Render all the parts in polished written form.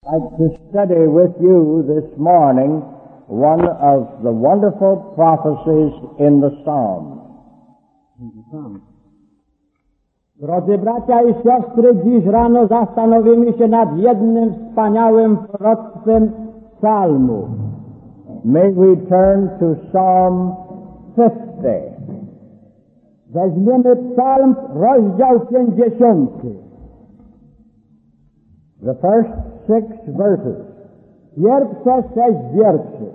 I'd like to study with you this morning one of the wonderful prophecies in the Psalms. Drodzy bracia i siostry, dziś rano zastanowimy się nad jednym wspaniałym proroctwem psalmu. May we turn to Psalm 50. Weźmiemy psalm, rozdział 50. The first 6 verses. Pierwsze 6 wierszy.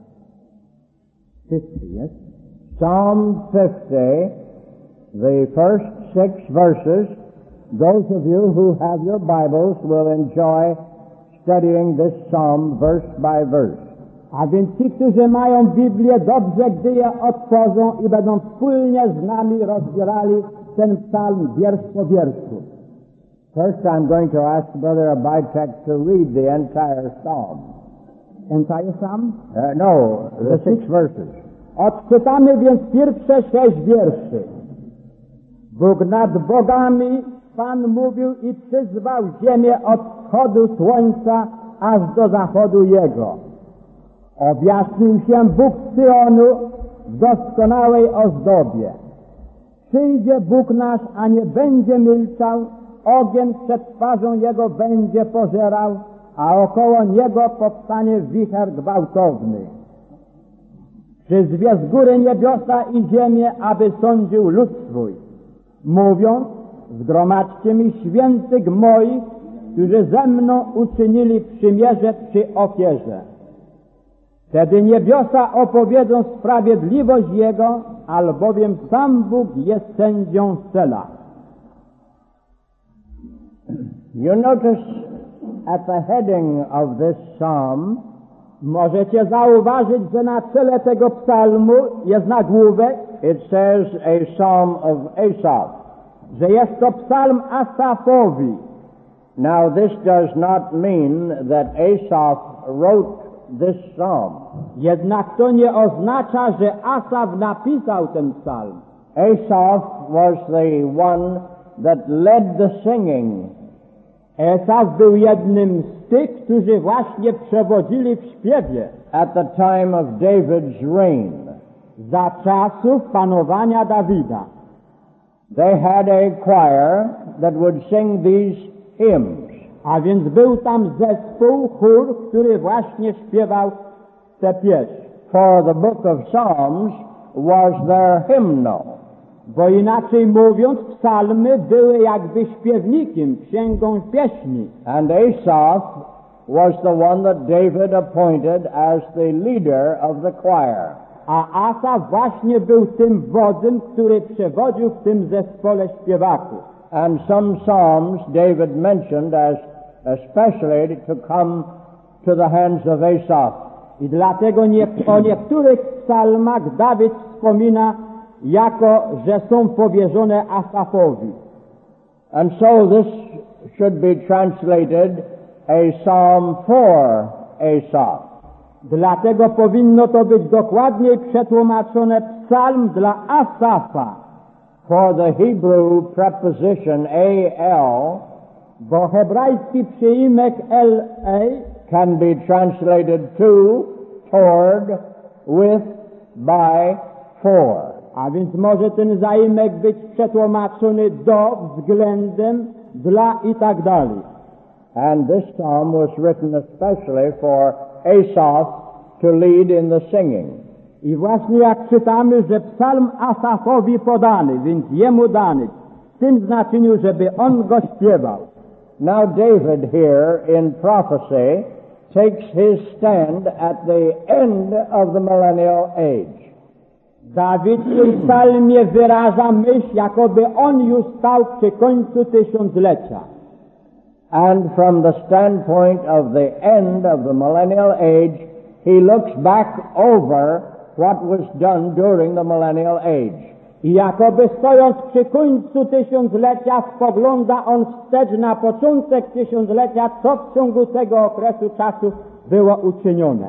50, yes? Psalm 50, the first 6 verses. Those of you who have your Bibles will enjoy studying this psalm verse by verse. A więc ci, którzy mają Biblię, dobrze, gdy je otworzą i będą wspólnie z nami rozbierali ten psalm wiersz po wierszu. First, I'm going to ask Brother Abitek to read the entire psalm. Entire psalm? No, the 6 verses. Odczytamy więc pierwsze 6 wierszy. Bóg nad bogami, Pan mówił i przyzwał ziemię od wschodu słońca aż do zachodu jego. Objaśnił się Bóg Syonu w doskonałej ozdobie. Przyjdzie Bóg nasz, a nie będzie milczał, ogień przed twarzą Jego będzie pożerał, a około Niego powstanie wicher gwałtowny. Przyzwie z góry niebiosa i ziemię, aby sądził lud swój. Mówiąc, zgromadźcie mi świętych moich, którzy ze mną uczynili przymierze przy ofierze. Wtedy niebiosa opowiedzą sprawiedliwość Jego, albowiem sam Bóg jest sędzią Sela. You notice at the heading of this psalm, możecie zauważyć, że na czele tego psalmu jest nagłówek, it says a psalm of Asaph, że jest to psalm Asafowi. Now this does not mean that Asaph wrote this psalm. Jednak to nie oznacza, że Asaf napisał ten psalm. Asaph was the one that led the singing. Asaf był jednym z tych, którzy właśnie przewodzili w śpiewie At the time of David's reign. za czasów panowania Dawida. They had a choir that would sing these hymns. A więc był tam zespół, chór, który właśnie śpiewał tę pieśń. For the book of Psalms was their hymnal. Bo inaczej mówiąc, psalmy były jakby śpiewnikiem, księgą pieśni. And Asaph was the one that David appointed as the leader of the choir. A Asaf właśnie był tym wodzem, który przewodził w tym zespole śpiewaków. And some psalms David mentioned as especially to come to the hands of Asaph. I dlatego o niektórych psalmach Dawid wspomina jako, że są powierzone Asafowi. And so this should be translated a psalm for Asaph. Dlatego powinno to być dokładniej przetłumaczone psalm dla Asafa. For the Hebrew preposition al, bo hebrajski przyimek la can be translated to, toward, with, by, for. A więc może ten zaimek być przetłumaczony do, względem, dla i tak dalej. And this psalm was written especially for Asaph to lead in the singing. I właśnie jak czytamy, że psalm Asafowi podany, więc jemu dany, w tym znaczeniu, żeby on go śpiewał. Now David here in prophecy takes his stand at the end of the millennial age. Dawid w tym psalmie wyraża myśl, jakoby on już stał przy końcu tysiąclecia. And from the standpoint of the end of the millennial age, he looks back over what was done during the millennial age. I jakoby stojąc przy końcu tysiąclecia, spogląda on wstecz na początek tysiąclecia, co w ciągu tego okresu czasu było uczynione.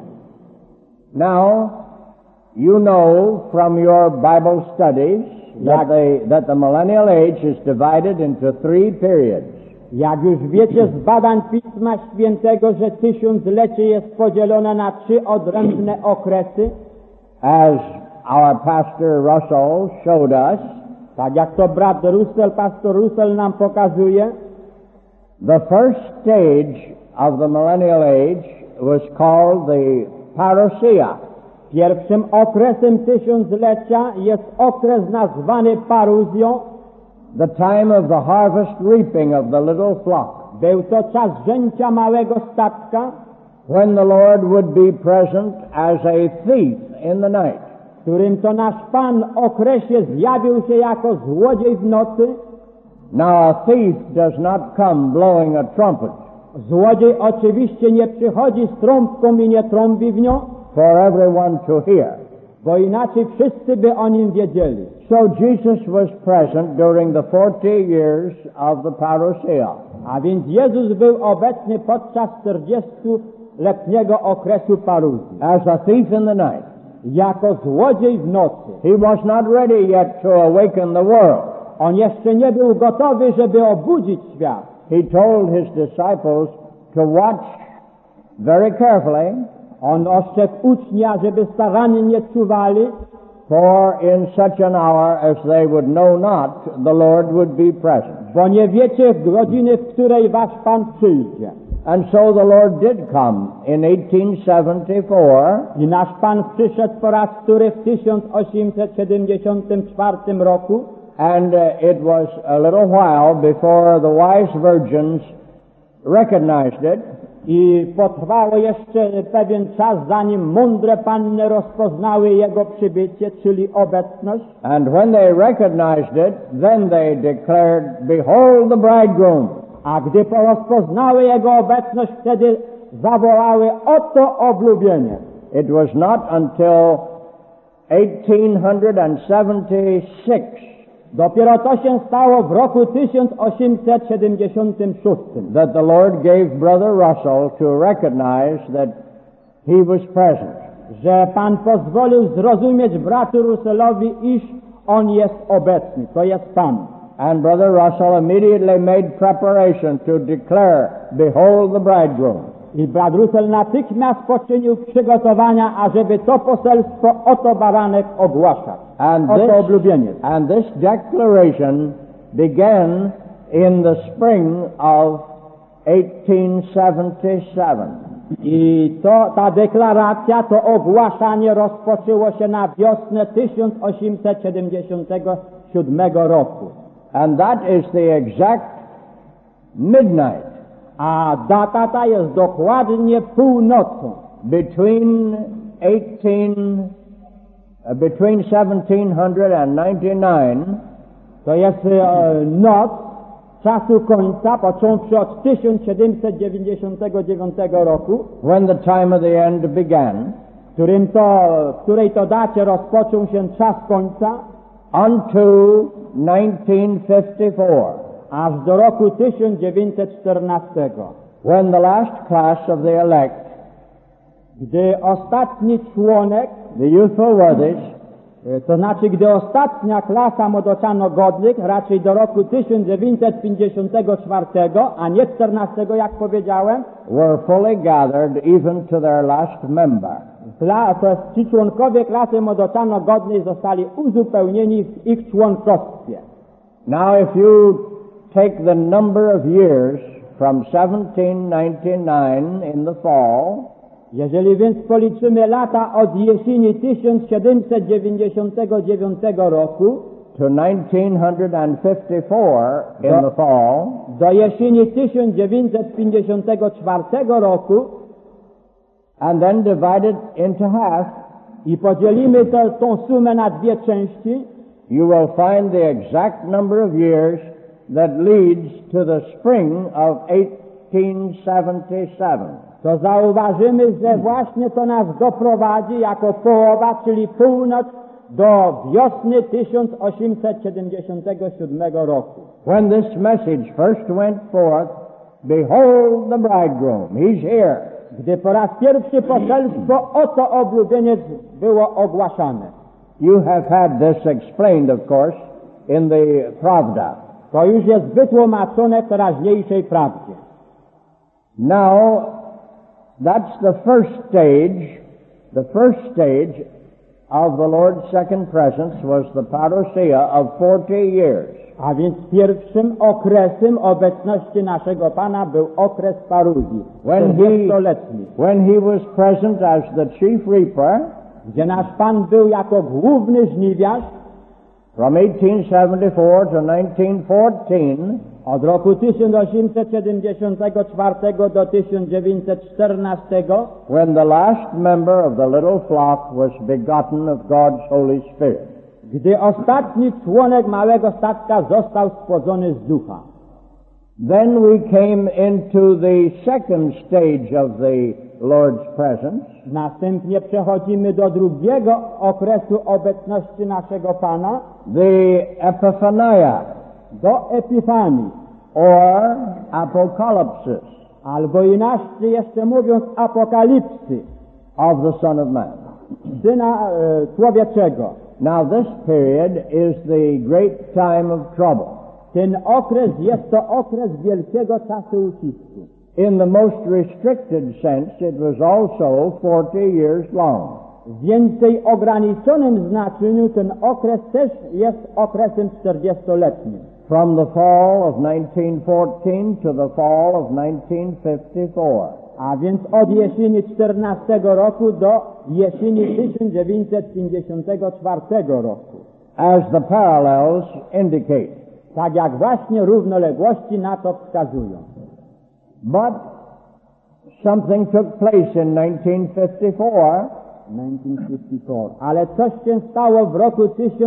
Now, you know from your Bible studies that the millennial age is divided into 3 periods. Jak już wiecie z badań Pisma Świętego, że tysiąclecie jest podzielone na 3 odrębne okresy, as our pastor Russell showed us, tak jak to brat Russell, pastor Russell nam pokazuje, the first stage of the millennial age was called the parousia. pierwszym okresem tysiąclecia jest okres nazwany paruzją. The time of the harvest reaping of the little flock, Był to czas żęcia małego statka, when the Lord would be present as a thief in the night. w którym to nasz Pan w okresie zjawił się jako złodziej w nocy. Now a thief does not come blowing a trumpet Złodziej oczywiście nie przychodzi z trąbką i nie trąbi w nią, for everyone to hear. bo inaczej wszyscy by o nim wiedzieli. So Jesus was present during the 40 years of the parousia. A więc Jezus był obecny podczas 40-letniego okresu paruzji. As a thief in the night. Jako złodziej w nocy. He was not ready yet to awaken the world. On jeszcze nie był gotowy, żeby obudzić świat. He told his disciples to watch very carefully, On ostrzegł ucznia, żeby starannie czuwali, for in such an hour as they would know not, the Lord would be present. bo nie wiecie godziny, w której wasz Pan przyjdzie. And so the Lord did come in 1874, I nasz Pan przyszedł po raz wtóry w 1874 roku. and it was a little while before the wise virgins recognized it, I potrwało jeszcze pewien czas, zanim mądre panny rozpoznały Jego przybycie, czyli obecność. and when they recognized it, then they declared, "Behold the bridegroom." A gdy rozpoznały Jego obecność, wtedy zawołały: oto oblubienie. It was not until 1876 Dopiero to się stało w roku 1876. that the Lord gave Brother Russell to recognize that he was present. Że Pan pozwolił zrozumieć bratu Russellowi, iż On jest obecny, to jest Pan. And Brother Russell immediately made preparation to declare, "Behold the bridegroom." I brat Russell natychmiast poczynił przygotowania, ażeby to poselstwo oto baranek ogłaszać. Oto oblubieniec. And this declaration began in the spring of 1877. I ta deklaracja, to ogłaszanie rozpoczęło się na wiosnę 1877 roku. And that is the exact midnight A data ta jest dokładnie północą. between 1799 To jest noc czasu końca, począwszy od 1799 roku, when the time of the end began, w której to dacie rozpoczął się czas końca, unto 1954, aż do roku 1914, when the last class of the elect, gdy ostatni członek, the youthful worthies, to znaczy gdy ostatnia klasa młodoczano godnych, raczej do roku 1954, a nie 14, jak powiedziałem, were fully gathered even to their last member. ci członkowie klasy młodoczano godnej zostali uzupełnieni w ich członkostwie. Now if you take the number of years from 1799 in the fall, Jeżeli więc policzymy lata od jesieni 1799 roku to 1954 in the fall, do jesieni 1954 roku and then divide it into half, i podzielimy tą sumę na dwie części, you will find the exact number of years that leads to the spring of 1877. to zauważymy, że właśnie to nas doprowadzi jako połowa, czyli północ, do wiosny 1877 roku. When this message first went forth, "Behold the bridegroom, he's here." Gdy po raz pierwszy poselstwo oto oblubieniec było ogłaszane. You have had this explained, of course, in the Pravda. To już jest wytłumaczone w teraźniejszej prawdzie. Now, that's the first stage. The first stage of the Lord's second presence was the parousia of 40 years. A więc pierwszym okresem obecności naszego Pana był okres paruzji, 40-letni, when he was present as the chief reaper, gdzie nasz Pan był jako główny żniwiarz from 1874 to 1914, od roku 1874 do 1914, when the last member of the little flock was begotten of God's Holy Spirit. gdy ostatni członek małego statka został spłodzony z ducha. Then we came into the second stage of the Lord's presence, Następnie przechodzimy do drugiego okresu obecności naszego Pana, the Epiphania, do Epifanii, or apocalypsis albo inaczej jeszcze mówiąc apokalipsy of the Son of Man. Syna Człowieczego. Now this period is the great time of trouble. Ten okres jest to okres wielkiego czasu ucisku. In the most restricted sense, it was also 40 years long. W więcej ograniczonym znaczeniu ten okres też jest okresem 40-letnim. From the fall of 1914 to the fall of 1954. A więc od jesieni 14 roku do jesieni 1954 roku. As the parallels indicate. Tak jak właśnie równoległości na to wskazują. But something took place in 1954. Ale coś się stało w roku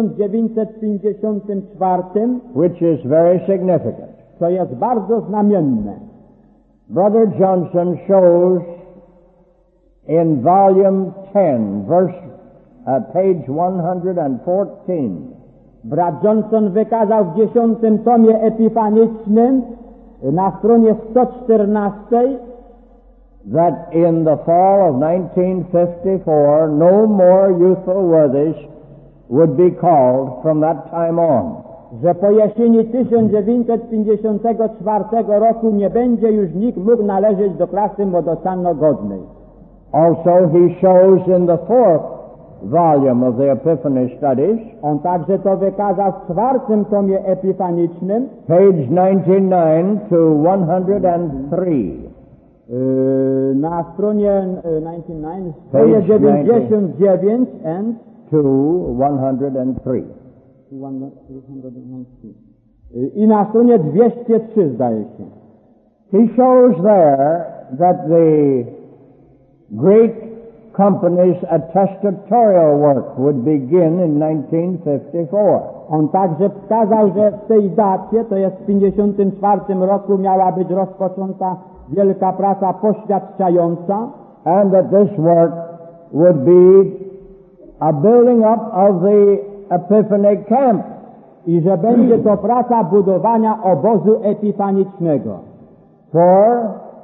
1954, which is very significant. co jest bardzo znamienne. Brother Johnson shows in volume 10, page 114. Brat Johnson wykazał w 10 tomie epifanicznym na stronie 114, that in the fall of 1954 no more youthful worthies would be called from that time on. Że po jesieni 1954 roku nie będzie już nikt mógł należeć do klasy młodocianno-godnej. Also he shows in the fourth volume of the Epiphany Studies, on także to wykazał w 4 tomie epifanicznym, page 99 to 103. Na stronie 99 and to 103. I na stronie 203 zdaje się. He shows there that the great company's attestatorial work would begin in 1954. On także wskazał, że w tej dacie, to jest w 1954 roku, miała być rozpoczęta wielka praca poświadczająca, and that this work would be a building up of the Epiphany camp. I że będzie to praca budowania obozu epifanicznego. For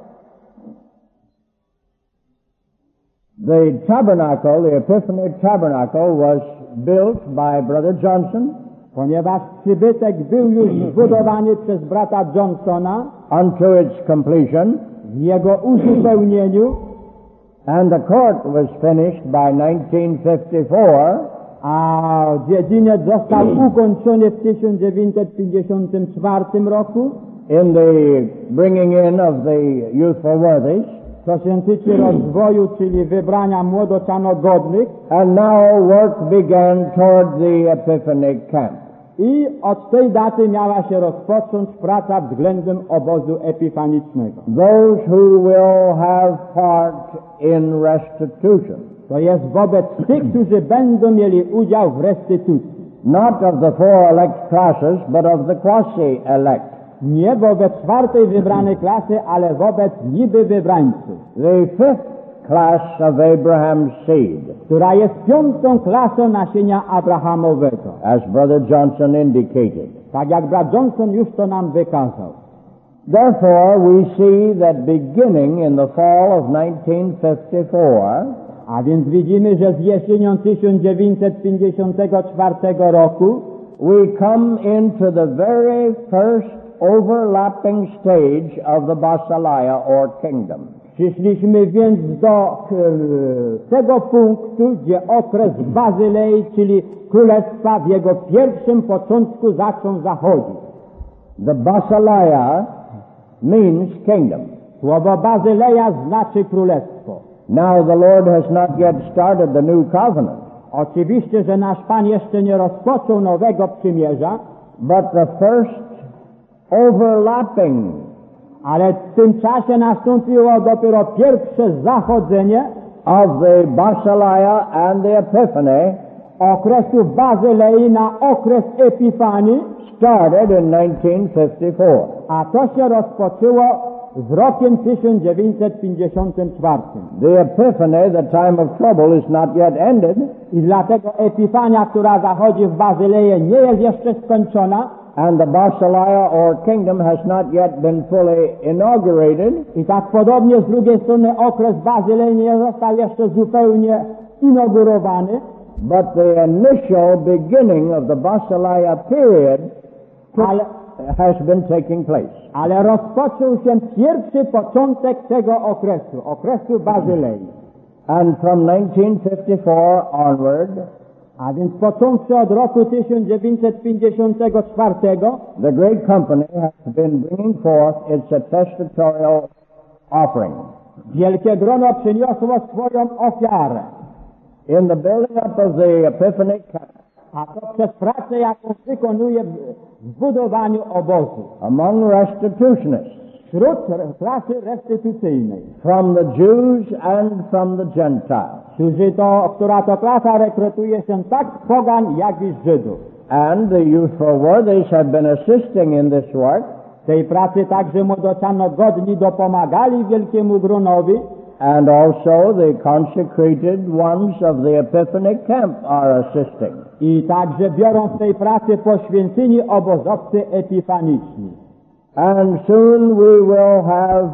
the tabernacle, the Epiphany tabernacle, was built by Brother Johnson, ponieważ przybytek był już zbudowany przez brata Johnsona unto its completion, w jego uzupełnieniu, and the court was finished by 1954, a dziedziniec został ukończony w 1954 roku, in the bringing in of the youthful worthies, co się tyczy rozwoju, czyli wybrania młodociano-godnych, and now work began toward the Epiphany camp. I od tej daty miała się rozpocząć praca względem obozu epifanicznego. Those who will have part in restitution. To jest wobec tych, którzy będą mieli udział w restytucji. Not of the four elect classes, but of the quasi-elect. Nie wobec 4 wybranej klasy, ale wobec niby wybrańców. The fifth class of Abraham's seed, która jest 5. klasą nasienia Abrahamowego. as Brother Johnson indicated. Tak jak brat Johnson już to nam wykazał. Therefore, we see that beginning in the fall of 1954, a więc widzimy, że z jesienią 1954 roku we come into the very first overlapping stage of the Basileia or kingdom. Przyszliśmy więc do tego punktu, gdzie okres Bazylei, czyli królestwa w jego pierwszym początku zaczął zachodzić. The Basileia means kingdom. Słowo Bazyleja znaczy królestwo. Now the Lord has not yet started the new covenant, Oczywiście, że nasz Pan jeszcze nie rozpoczął nowego przymierza, but the first overlapping ale w tym czasie nastąpiło dopiero pierwsze zachodzenie of the Basileia and the Epiphany okresu Bazylei na okres Epifanii, started in 1954. a to się rozpoczęło z rokiem 1954. The Epiphany, the time of trouble, is not yet ended, I dlatego Epifania, która zachodzi w Bazyleję, nie jest jeszcze skończona, and the Basileia or kingdom has not yet been fully inaugurated, i tak podobnie z drugiej strony okres Bazylei nie został jeszcze zupełnie inaugurowany, but the initial beginning of the Basileia period ale, has been taking place. ale rozpoczął się pierwszy początek tego okresu Bazylei. And from 1954 onward, A więc począwszy od roku 1954, the Great Company has been bringing forth its attestatorial offering. wielkie grono przyniosło swoją ofiarę. In the building up of the Epiphany camp, A to przez pracę, jaką wykonuje w zbudowaniu obozu. among restitutionists, Wśród klasy restytucyjnej, from the Jews and from the Gentiles. która to klasa rekrutuje się tak z pogan, jak i z Żydów. And the youthful worthies have been assisting in this work, W tej pracy także młodociano godni dopomagali wielkiemu gronowi, and also the consecrated ones of the Epiphany camp are assisting. i także biorą w tej pracy poświęceni obozowcy epifaniczni. And soon we will have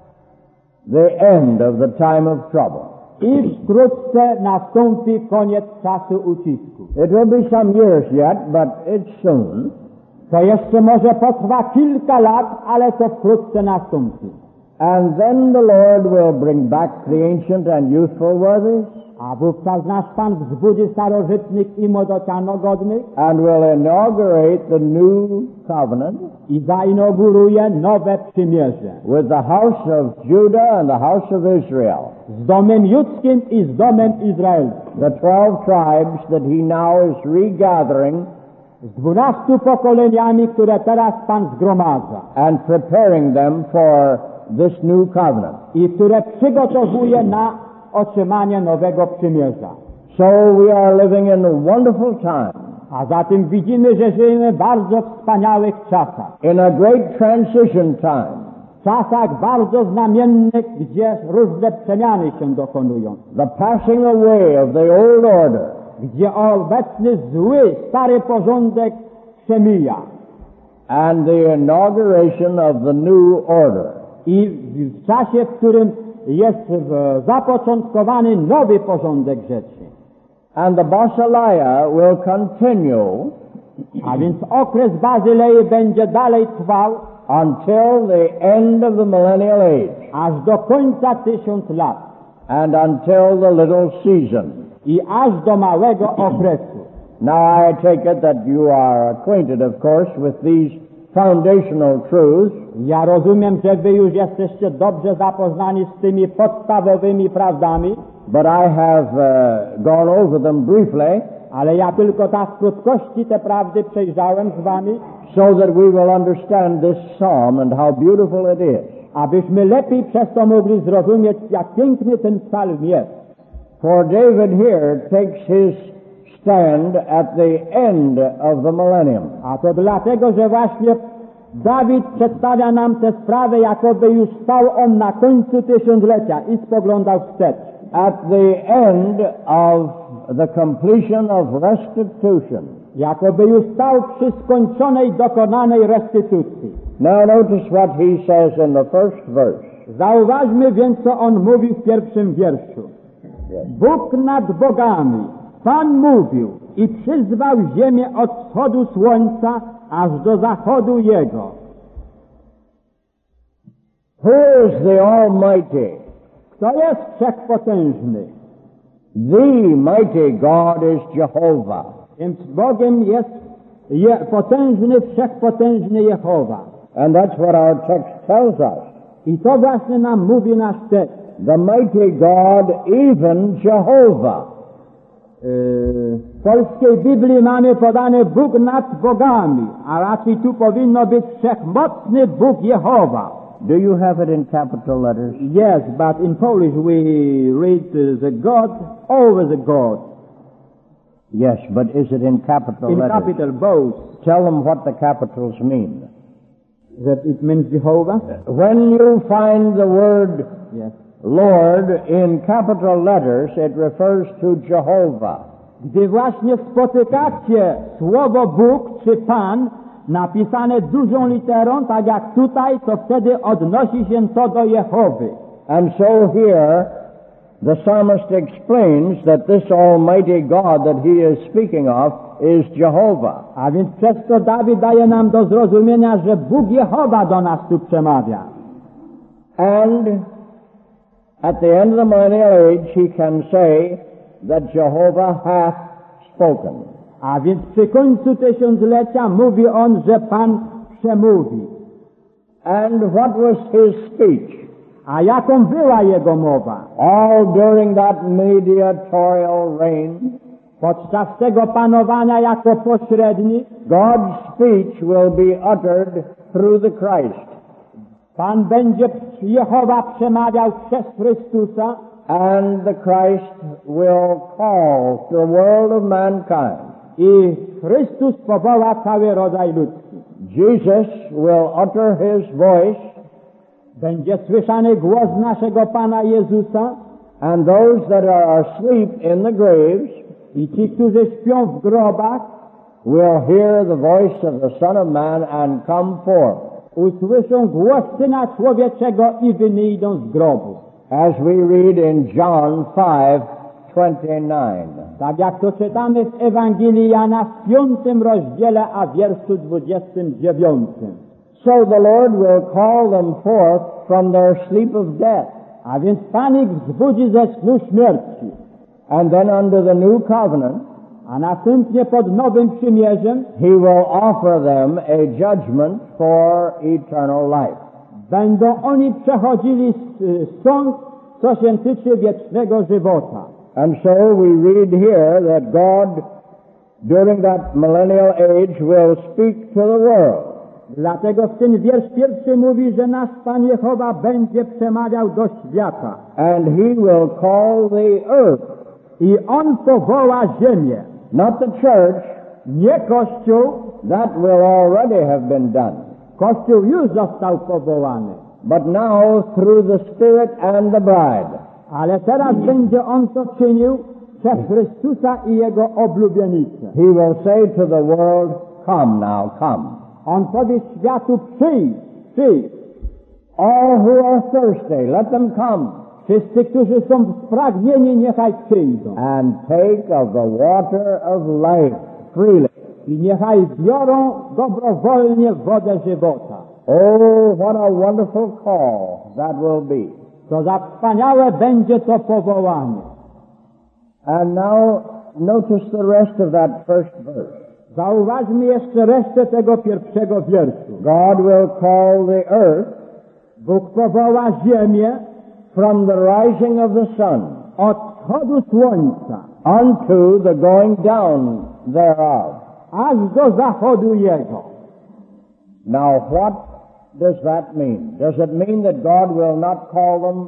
the end of the time of trouble. I wkrótce nastąpi koniec czasu ucisku. It will be some years yet, but it's soon. To jeszcze może potrwa kilka lat, ale to wkrótce nastąpi. And then the Lord will bring back the ancient and youthful worthies, A wówczas nasz Pan wzbudzi starożytnych i młodociano godnych and will inaugurate the new covenant i zainauguruje nowe przymierze with the house of Judah and the house of Israel, z domem judzkim i z domem izraelskim. the 12 tribes that he now is regathering Z 12 pokoleniami, które teraz Pan zgromadza and preparing them for this new covenant. i które przygotowuje na otrzymanie nowego przymierza. So we are living in a wonderful time, A zatem widzimy, że żyjemy w bardzo wspaniałych czasach. in a great transition time, W czasach bardzo znamiennych, gdzie różne przemiany się dokonują. the passing away of the old order Gdzie obecny zły, stary porządek przemija. and the inauguration of the new order. I w czasie, w którym jest zapoczątkowany nowy porządek rzeczy. And the Basileia will continue A więc okres Bazylei będzie dalej trwał until the end of the millennial age aż do końca 1000 lat and until the little season. i aż do małego okresu. Now I take it that you are acquainted, of course, with these foundational truths, Ja rozumiem, że wy już jesteście dobrze zapoznani z tymi podstawowymi prawdami, but I have gone over them briefly ale ja tylko tak w krótkości te prawdy przejrzałem z wami, so that we will understand this psalm and how beautiful it is. abyśmy lepiej przez to mogli zrozumieć, jak piękny ten psalm jest. For David here takes his stand at the end of the millennium. A to dlatego, że właśnie Dawid przedstawia nam tę sprawę, jakoby już stał on na końcu tysiąclecia i spoglądał wstecz. At the end of the completion of restitution. Jakoby już stał przy skończonej, dokonanej restytucji. Now notice what he says in the first verse. Zauważmy więc, co on mówi w pierwszym wierszu. Bóg nad bogami Pan mówił i przyzwał ziemię od wschodu słońca aż do zachodu jego. Who is the Almighty? Kto jest wszechpotężny? The mighty God is Jehovah. Więc Bogiem jest potężny, wszechpotężny Jehowa. And that's what our text tells us. I to właśnie nam mówi nasz tekst. The mighty God, even Jehovah. W polskiej Biblii mamy podane Bóg nad bogami, a raczej tu powinno być wszechmocny Bóg Jehowa. Do you have it in capital letters? Yes, but in Polish we read the God over the God. Yes, but is it in capital In letters? capital both. Tell them what the capitals mean. That it means Jehovah? When you find the word Yes. Lord in capital letters, it refers to Jehovah. Gdy właśnie spotykacie słowo Bóg czy Pan napisane dużą literą, tak jak tutaj, to wtedy odnosi się to do Jehowy. And so here, the psalmist explains that this Almighty God that he is speaking of is Jehovah. A więc przez to Dawid daje nam do zrozumienia, że Bóg Jehowa do nas tu przemawia. And at the end of the millennial age, he can say that Jehovah hath spoken. A więc przy końcu tysiąclecia mówi on, że Pan przemówi. And what was his speech? A jaką była jego mowa? All during that mediatorial reign, Podczas tego panowania jako pośrednik, God's speech will be uttered through the Christ. Pan będzie, Jehowa przemawiał przez Chrystusa, And the Christ will call to the world of mankind. i Chrystus powoła cały rodzaj ludzki. Jesus will utter his voice, Będzie słyszany głos naszego Pana Jezusa, and those that are asleep in the graves i ci, którzy śpią w grobach, will hear the voice of the Son of Man and come forth. usłyszą głos Syna Człowieczego i wyjdą z grobu. As we read in John 5:29. Tak jak to czytamy w Ewangelii Jana w 5 rozdziale, a wierszu 29. So the Lord will call them forth from their sleep of death. A więc Pan ich wzbudzi ze snu śmierci. And then under the new covenant, A następnie pod nowym przymierzem he will offer them a judgment for eternal life. będą oni przechodzili sąd, co się tyczy wiecznego żywota. And so we read here that God, during that millennial age, will speak to the world. Dlatego w ten wiersz pierwszy mówi, że nasz Pan Jehowa będzie przemawiał do świata. And he will call the earth, I On powoła ziemię. not the church, Nie Kościół, that will already have been done. Kościół już został powołany. But now through the Spirit and the bride. Ale teraz będzie On to czynił przez Chrystusa i Jego oblubienicę. He will say to the world, come now, come. On powie światu, przyjdź, przyjdź. All who are thirsty, let them come. Wszyscy, którzy są spragnieni, niechaj przyjdą. And take of the water of life freely. I niechaj biorą dobrowolnie wodę żywota. Oh, what a wonderful call that will be. To za wspaniałe będzie to powołanie. And now notice the rest of that first verse. Zauważmy jeszcze resztę tego pierwszego wierszu. God will call the earth Bóg powoła ziemię from the rising of the sun od wschodu słońca unto the going down thereof. aż do zachodu jego. Now what does that mean? Does it mean that God will not call them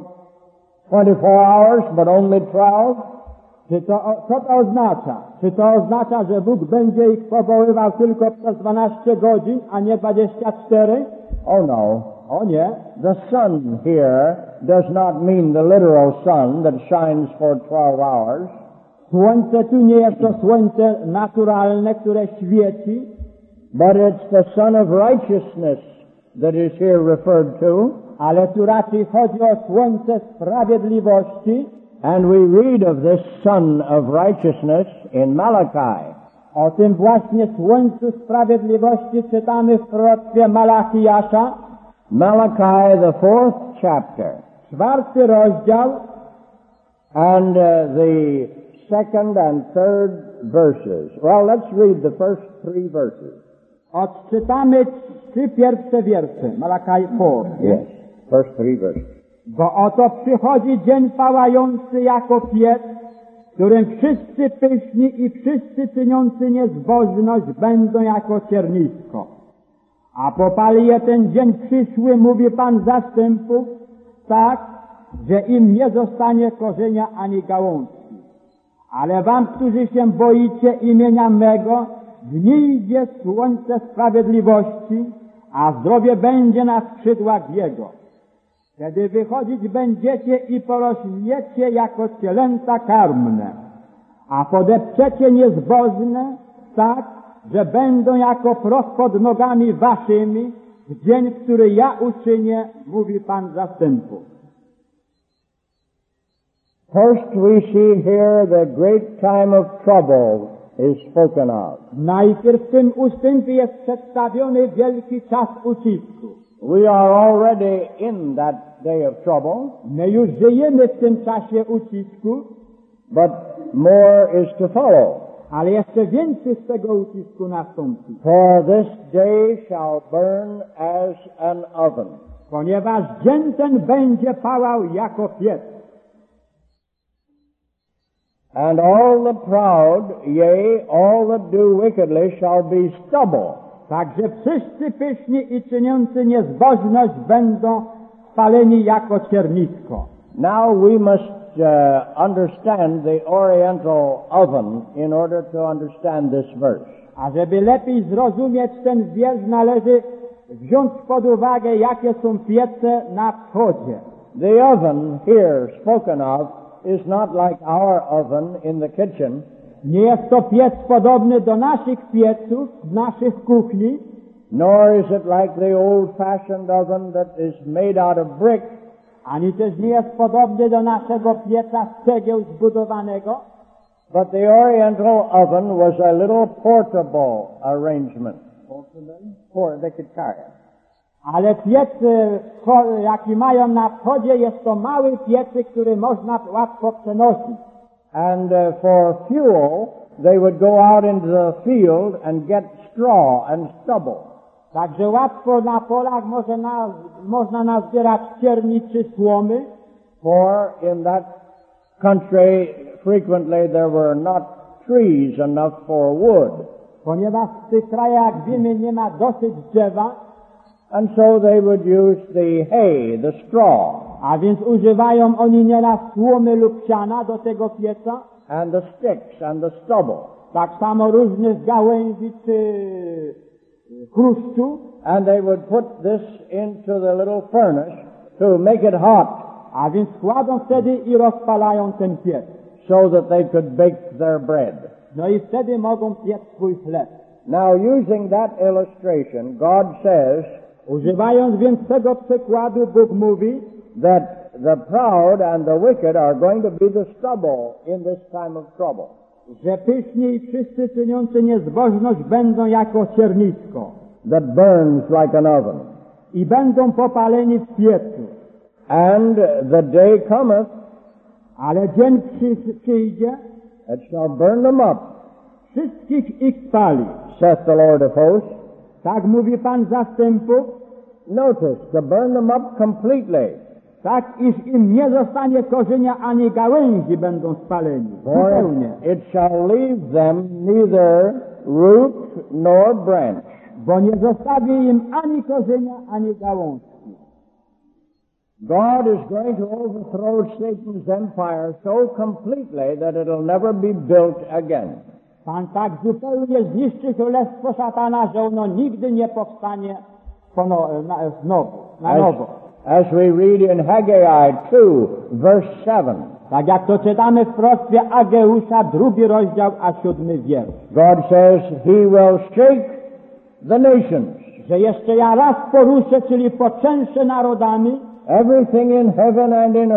24 hours but only 12? Co to oznacza? Czy to oznacza, że Bóg będzie ich powoływał tylko przez 12 godzin, a nie 24? Oh no. O nie. The sun here does not mean the literal sun that shines for 12 hours. Słońce tu nie jest to słońce naturalne, które świeci, but it's the Son of Righteousness that is here referred to. ale tu raczej chodzi o słońce sprawiedliwości. And we read of this Sun of Righteousness in Malachi. O tym właśnie Słońcu Sprawiedliwości czytamy w proroctwie Malachiasza, Malachi, the 4th chapter, 4 rozdział and the 2nd and 3rd verses. Well, let's read the first 3 verses. odczytamy 3 pierwsze wiersze. Malachi 4. Yes, first 3 verses. Bo oto przychodzi dzień pałający jako piec, w którym wszyscy pyszni i wszyscy czyniący niezbożność będą jako ciernisko. A popali je ten dzień przyszły, mówi Pan zastępów, tak, że im nie zostanie korzenia ani gałązki. Ale wam, którzy się boicie imienia mego, wzejdzie słońce sprawiedliwości, a zdrowie będzie na skrzydłach jego. Wtedy wychodzić będziecie i porośniecie jako cielęta karmne, a podepczecie niezbożne, tak, że będą jako proch pod nogami waszymi w dzień, który ja uczynię, mówi Pan zastępów. First we see here the great time of trouble is spoken of. Najpierw w tym ustępie jest przedstawiony wielki czas ucisku. We are already in that day of trouble, My już żyjemy w tym czasie ucisku, but more is to follow. ale jeszcze więcej z tego ucisku nastąpi. For this day shall burn as an oven. Ponieważ dzień ten będzie pałał jako piec. And all the proud, yea, all that do wickedly shall be stubble. Także wszyscy pyszni i czyniący niezbożność będą spaleni jako ciernisko. Now we must understand the Oriental oven in order to understand this verse. A żeby lepiej zrozumieć ten wiersz, należy wziąć pod uwagę, jakie są piece na wschodzie. The oven here spoken of is not like our oven in the kitchen. Nie jest to piec podobny do naszych pieców, naszych kuchni, Nor is it like the old-fashioned oven that is made out of brick, ani też nie jest podobny do naszego pieca z cegieł zbudowanego, but the Oriental oven was a little portable arrangement. They could carry it. ale piec, jaki mają na wschodzie, jest to mały piecyk, który można łatwo przenosić. And for fuel, they would go out into the field and get straw and stubble. Także łatwo na polach można nazbierać cierni czy słomy, For in that country, frequently there were not trees enough for wood. ponieważ w tych krajach, jak wiemy, nie ma dosyć drzewa, And so they would use the hay, the straw, a więc używają oni nieraz słomy lub siana do tego pieca, and the sticks and the stubble. tak samo różnych gałęzi czy chruszczu, And they would put this into the little furnace to make it hot a więc kładą wtedy i rozpalają ten piec. so that they could bake their bread. No i wtedy mogą piec swój chleb. Now, using that illustration, God says Używając więc tego przykładu, Bóg mówi, that the proud and the wicked are going to be the stubble in this time of trouble. że pyszni i wszyscy czyniący niezbożność będą jako ciernisko That burns like an oven. i będą popaleni w piecu. And the day cometh, Ale dzień przyjdzie, it shall burn them up, wszystkich ich spali. saith the Lord of hosts. Tak mówi Pan zastępów, Notice, to burn them up completely. tak iż im nie zostanie korzenia ani gałęzi będą spaleni. For Zupełnie. it shall leave them neither root nor branch. Bo nie zostawi im ani korzenia, ani gałązki. God is going to overthrow Satan's empire so completely that it'll never be built again. Pan tak zupełnie zniszczy królestwo szatana, że ono nigdy nie powstanie na nowo. As we read in Haggai 2, verse 7, Tak jak to czytamy w proroctwie Ageusza, 2 rozdział, a 7 wiersz. God says He will shake the nations. Że jeszcze ja raz poruszę, czyli poczęszę narodami, Everything in heaven and in earth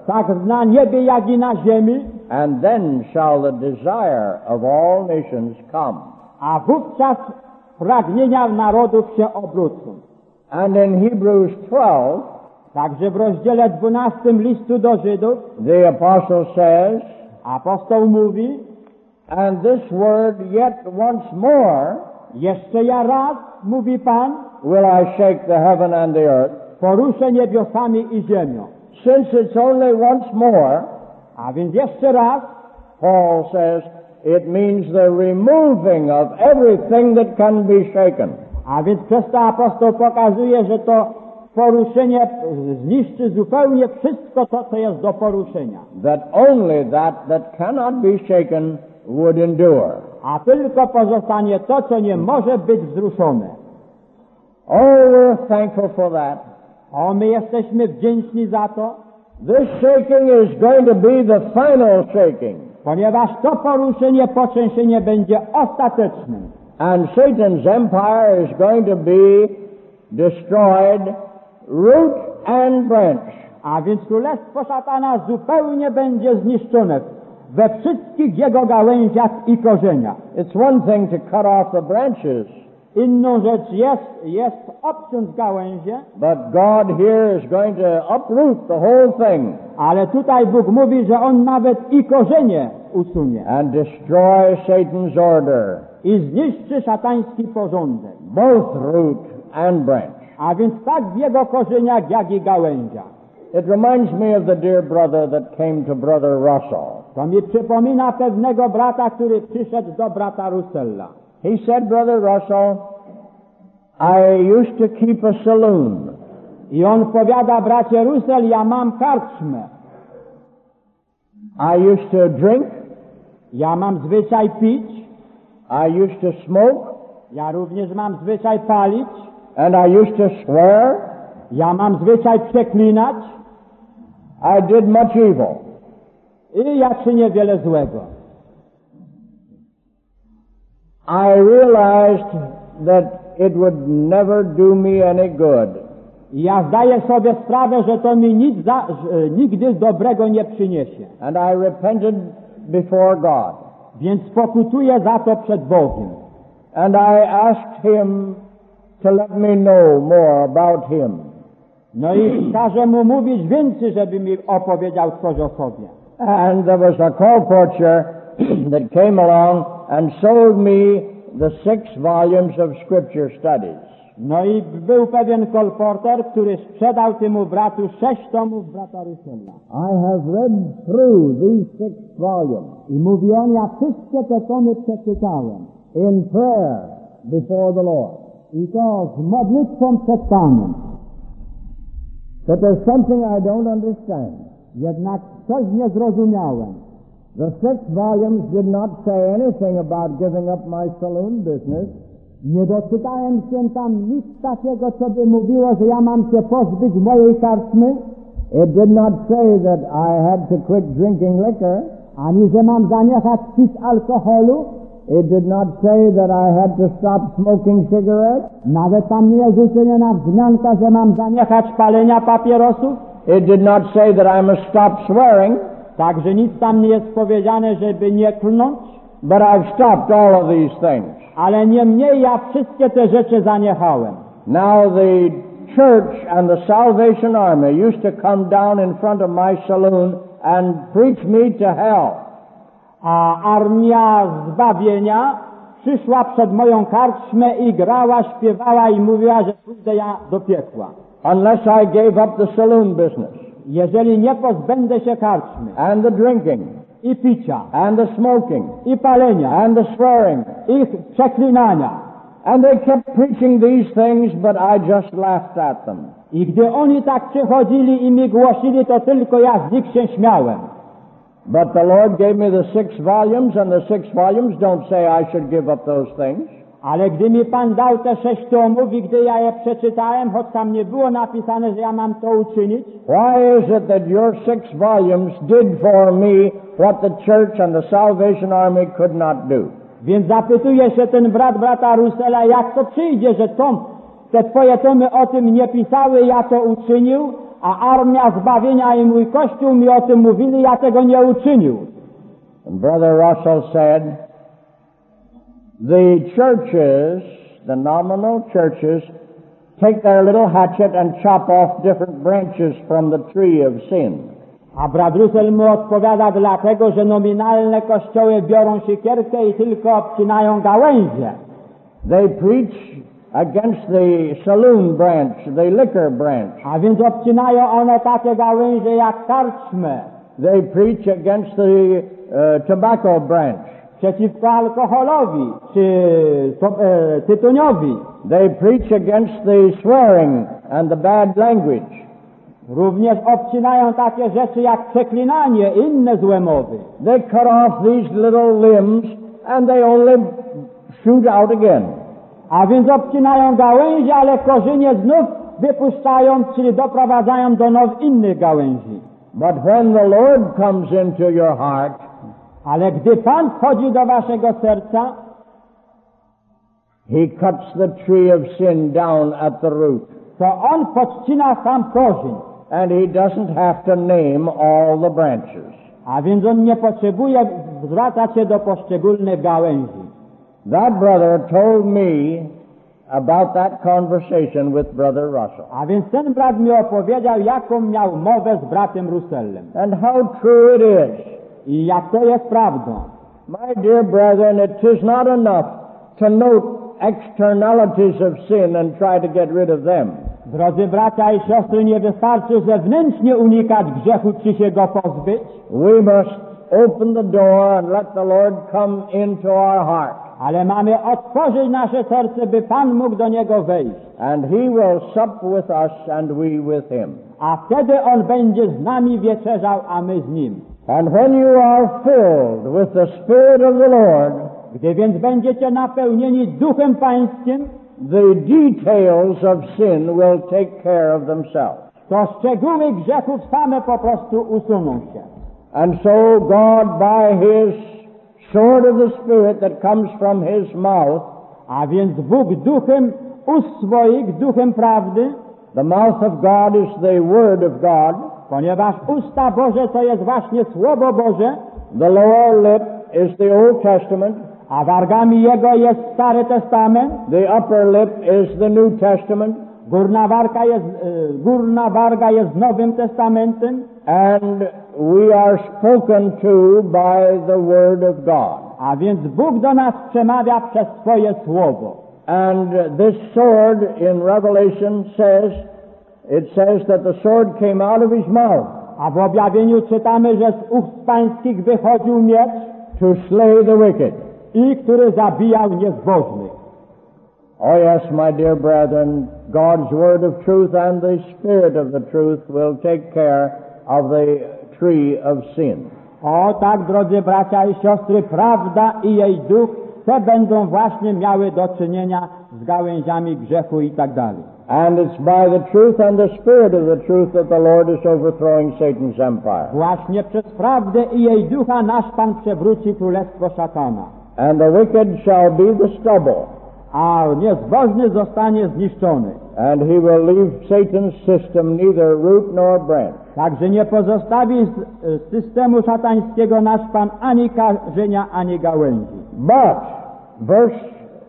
tak na niebie, jak i na ziemi, and then shall the desire of all nations come. a wówczas pragnienia narodów się obrócą. And in Hebrews 12, Także w rozdziale 12 listu do Żydów the apostle says, apostoł mówi, and this word yet once more jeszcze ja raz, mówi Pan, will I shake the heaven and the earth. poruszę niebiosami i ziemią. Since it's only once more, A więc jeszcze raz, Paul says, it means the removing of everything that can be shaken. a więc przez to apostoł pokazuje, że to poruszenie zniszczy zupełnie wszystko to, co jest do poruszenia. That only that cannot be shaken would endure. A tylko pozostanie to, co nie może być wzruszone. Oh, we're thankful for that. O, my jesteśmy wdzięczni za to, This shaking is going to be the final shaking. ponieważ to poruszenie, potrzęsienie będzie ostatecznym. And Satan's empire is going to be destroyed, root and branch. A więc królestwo szatana zupełnie będzie zniszczone we wszystkich jego gałęziach i korzeniach. It's one thing to cut off the branches, Inną rzecz jest obciąć gałęzie, but God here is going to uproot the whole thing ale tutaj Bóg mówi, że On nawet i korzenie usunie and destroy Satan's order, i zniszczy szatański porządek. both root and branch. A więc tak w jego korzeniach, jak i gałęziach. It reminds me of the dear brother that came to Brother Russell. To mi przypomina pewnego brata, który przyszedł do brata Russella. He said, Brother Russell, I used to keep a saloon. I on powiada, bracie Russell, ja mam karczmę. I used to drink. Ja mam zwyczaj pić. I used to smoke. Ja również mam zwyczaj palić. And I used to swear. Ja mam zwyczaj przeklinać. I did much evil. I ja czynię wiele złego. I realized that it would never do me any good. I ja zdaję sobie sprawę, że to mi nigdy dobrego nie przyniesie. And I repented before God. Więc pokutuję za to przed Bogiem. And I asked Him to let me know more about Him. No i każę mu mówić więcej, żeby mi opowiedział coś o sobie. And there was a colporteur that came along and sold me the 6 volumes of Scripture studies. No i był pewien kolporter, który sprzedał temu bratu 6 tomów brata Russella. I have read through these 6 volumes. I mówi on, ja wszystkie te tomy przeczytałem. In prayer before the Lord. I to z modlitwą przed Panem. But there's something I don't understand. Jednak coś nie zrozumiałem. The 6 volumes did not say anything about giving up my saloon business. Nie doczytałem się tam nic takiego, co by mówiło, że ja mam się pozbyć mojej karczmy. It did not say that I had to quit drinking liquor. Ani, że mam zaniechać pić alkoholu. It did not say that I had to stop smoking cigarettes. Nawet tam nie jest uczyniona wzmianka, że mam zaniechać palenia papierosów. It did not say that I must stop swearing. Także nic tam nie jest powiedziane, żeby nie klnąć. But I've stopped all of these things. Ale niemniej ja wszystkie te rzeczy zaniechałem. Now the church and the Salvation Army used to come down in front of my saloon and preach me to hell. A armia zbawienia przyszła przed moją karczmę i grała, śpiewała i mówiła, że pójdę ja do piekła. Unless I gave up the saloon business. Jeżeli nie pozbędę się karczmy And the drinking. i picia, And the smoking. i palenia, And the swearing. i przeklinania. And they kept preaching these things, but I just laughed at them. I gdy oni tak przychodzili i mi głosili, to tylko ja z nich się śmiałem. But the Lord gave me the 6 volumes, and the 6 volumes don't say I should give up those things. Ale gdy mi Pan dał te 6 tomów i gdy ja je przeczytałem, choć tam nie było napisane, że ja mam to uczynić, Why is it that your 6 volumes did for me what the church and the Salvation Army could not do? więc zapytuje się ten brata Russella, jak to przyjdzie, że te twoje tomy o tym nie pisały, ja to uczynił, a armia zbawienia i mój Kościół mi o tym mówili, ja tego nie uczynił. And Brother Russell said, the churches, the nominal churches, take their little hatchet and chop off different branches from the tree of sin. A brat Russell mu odpowiada dlatego, że nominalne kościoły biorą siekierkę i tylko obcinają gałęzie. They preach against the saloon branch, the liquor branch. A więc obcinają one takie gałęzie jak karczmy. They preach against the tobacco branch. Przeciwko alkoholowi czy tytoniowi. They preach against the swearing and the bad language. Również obcinają takie rzeczy jak przeklinanie i inne złe mowy. They cut off these little limbs and they only shoot out again. A więc obcinają gałęzie, ale korzenie znów wypuszczają, czyli doprowadzają do innych gałęzi. But when the Lord comes into your heart, ale gdy Pan wchodzi do waszego serca, He cuts the tree of sin down at the root. To On podcina sam korzeń. And He doesn't have to name all the branches. A więc On nie potrzebuje zwracać się do poszczególnych gałęzi. That brother told me about that conversation with Brother Russell. A więc ten brat mi opowiedział, jaką miał mowę z bratem Russellem. And how true it is. I jak to jest prawdą. My dear brethren, it is not enough to note externalities of sin and try to get rid of them. Drodzy bracia i siostry, nie wystarczy zewnętrznie unikać grzechu czy się go pozbyć. We must open the door and let the Lord come into our heart. Ale mamy otworzyć nasze serce, by Pan mógł do niego wejść. And He will sup with us and we with Him. A wtedy On będzie z nami wieczerzał, a my z Nim. And when you are filled with the Spirit of the Lord, gdy więc będziecie napełnieni Duchem Pańskim, the details of sin will take care of themselves. To szczegóły grzechów same po prostu usuną się. And so God, by His sword of the Spirit that comes from His mouth, a więc Bóg duchem ust swoich, duchem prawdy, the mouth of God is the word of God, ponieważ usta Boże to jest właśnie Słowo Boże, the lower lip is the Old Testament, a wargami Jego jest Stary Testament, the upper lip is the New Testament, górna warga jest Nowym Testamentem, and we are spoken to by the word of God. A więc Bóg do nas przemawia przez swoje słowo. And this sword in Revelation says that the sword came out of His mouth. A w objawieniu czytamy, że z ust pańskich wychodził miecz, to slay the wicked. I który zabijał niezbożnych. Oh yes, my dear brethren, God's word of truth and the Spirit of the truth will take care of the tree of sin. O tak, drodzy bracia i siostry, prawda i jej duch, te będą właśnie miały do czynienia z gałęziami grzechu i tak dalej. And it's by the truth and the Spirit of the truth that the Lord is overthrowing Satan's empire. Właśnie przez prawdę i jej ducha nasz Pan przewróci królestwo szatana. And the wicked shall be the stubble. A niezbożny zostanie zniszczony. And he will leave Satan's system neither root nor branch. Także nie pozostawi z systemu szatańskiego nasz Pan ani korzenia, ani gałęzi. But, verse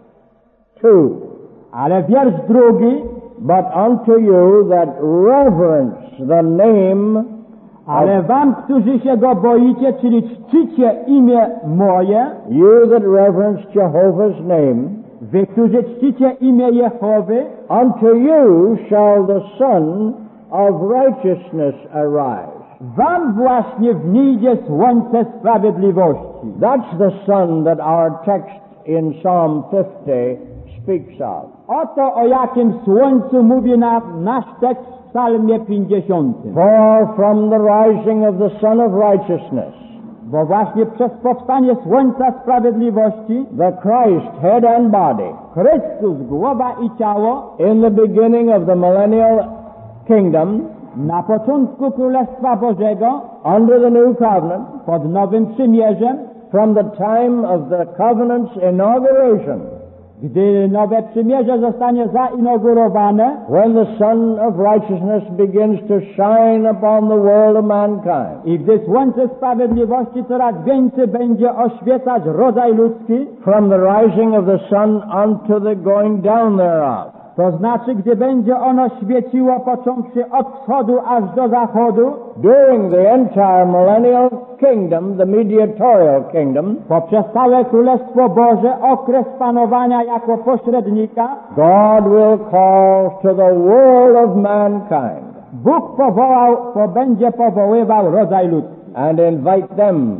2. Ale wiersz drugi. But unto you that reverence the name, ale wam, którzy się Go boicie, czyli czcicie imię moje, you that reverence Jehovah's name, wy, którzy czcicie imię Jehowy, unto you shall the Sun of Righteousness arise. Wam właśnie wniedzie słońce sprawiedliwości. That's the sun that our text in Psalm 50 speaks of. Oto o jakim słońcu mówi nasz tekst w Psalmie 50. For from the rising of the Sun of Righteousness, bo właśnie przez powstanie słońca sprawiedliwości, the Christ, head and body, Chrystus, głowa i ciało, in the beginning of the millennial kingdom, na początku Królestwa Bożego, under the new covenant, pod nowym przymierzem, from the time of the covenant's inauguration, Gdy nowe przymierze zostanie zainaugurowane, when the sun of righteousness begins to shine upon the world of mankind, i gdy słońce sprawiedliwości coraz więcej będzie oświecać rodzaj ludzki, from the rising of the sun unto the going down thereof, to znaczy, gdy będzie ono świeciło począwszy od wschodu aż do zachodu, during the entire millennial kingdom, the mediatorial kingdom, poprzez całe Królestwo Boże, okres panowania jako pośrednika, God will call to the world of mankind Bóg będzie powoływał rodzaj ludzki and invite them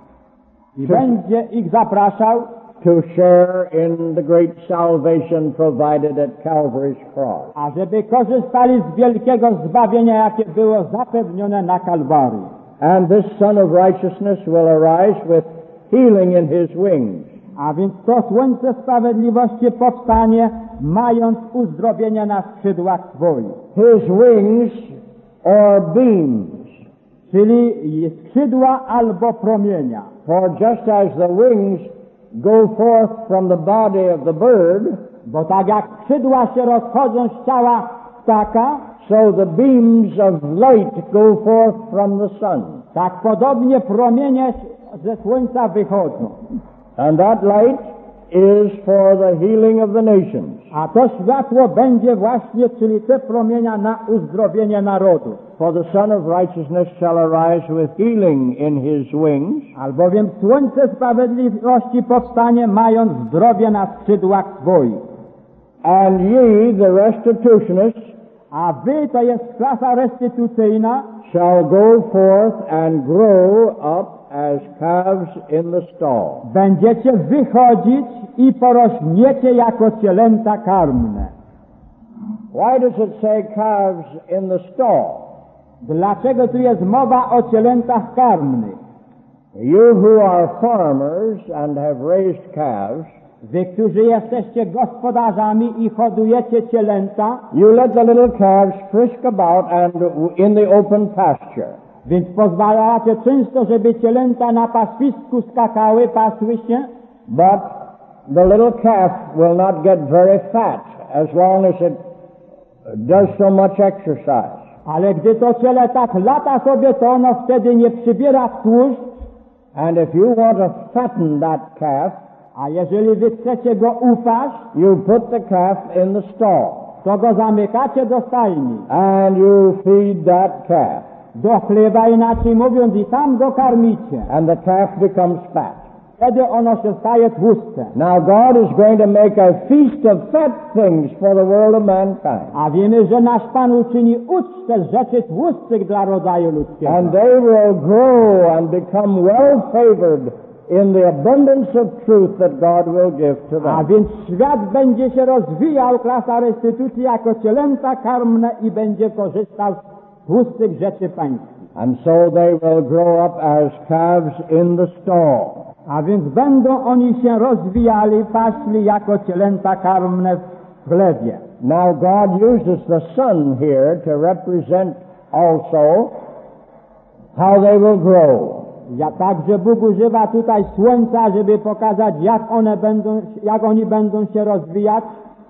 i będzie ich zapraszał, to share in the great salvation provided at Calvary's cross. ażeby korzystali z wielkiego zbawienia, jakie było zapewnione na Kalwarii. And this Son of Righteousness will arise with healing in his wings. A więc to słońce sprawiedliwości powstanie, mając uzdrowienie na skrzydłach swoich. His wings are beams, Czyli skrzydła albo promienia. for just as the wings go forth from the body of the bird, Bo tak jak skrzydła się rozchodzą z ciała ptaka, so the beams of light go forth from the sun. tak podobnie promienie ze słońca wychodzą. And that light is for the healing of the nations. A to światło będzie właśnie, czyli te promienia na uzdrowienie narodu. For the Son of Righteousness shall arise with healing in his wings, Albowiem słońce sprawiedliwości powstanie, mając zdrowie na skrzydłach swoich. and ye, the restitutionists, A wy, to jest klasa restytucyjna, shall go forth and grow up as calves in the stall. będziecie wychodzić i porośniecie jako cielęta karmne. Why does it say calves in the stall? Dlaczego tu jest mowa o cielętach karmnych? You who are farmers and have raised calves, Wy, którzy jesteście gospodarzami i hodujecie cielęta, you let the little calves frisk about and in the open pasture. więc pozwalacie często, żeby cielęta na pastwisku skakały, pasły się, But the little calf will not get very fat as long as it does so much exercise. ale gdy to ciele tak lata sobie, to ono wtedy nie przybiera tłuszcz, And if you want to fatten that calf, a jeżeli wy chcecie go upaść, you put the calf in the stall to go zamykacie do stajni, and you feed that calf, do chlewa, inaczej mówiąc, i tam go karmicie. and the calf becomes fat. Wtedy ono się staje tłuste. Now God is going to make a feast of fat things for the world of mankind. A wiemy, że nasz Pan uczyni ucztę z rzeczy tłustych dla rodzaju ludzkiego. And they will grow and become well favored in the abundance of truth that God will give to A them. więc świat będzie się rozwijał, klasa restytucji, jako cielęta karmne i będzie korzystał z tłustych rzeczy pańskich. And so they will grow up as calves in the stall. A więc będą oni się rozwijali, paśli jako cielęta karmne w chlewie. Now God uses the sun here to represent also how they will grow. Także Bóg używa tutaj słońca, żeby pokazać, jak oni będą się rozwijać,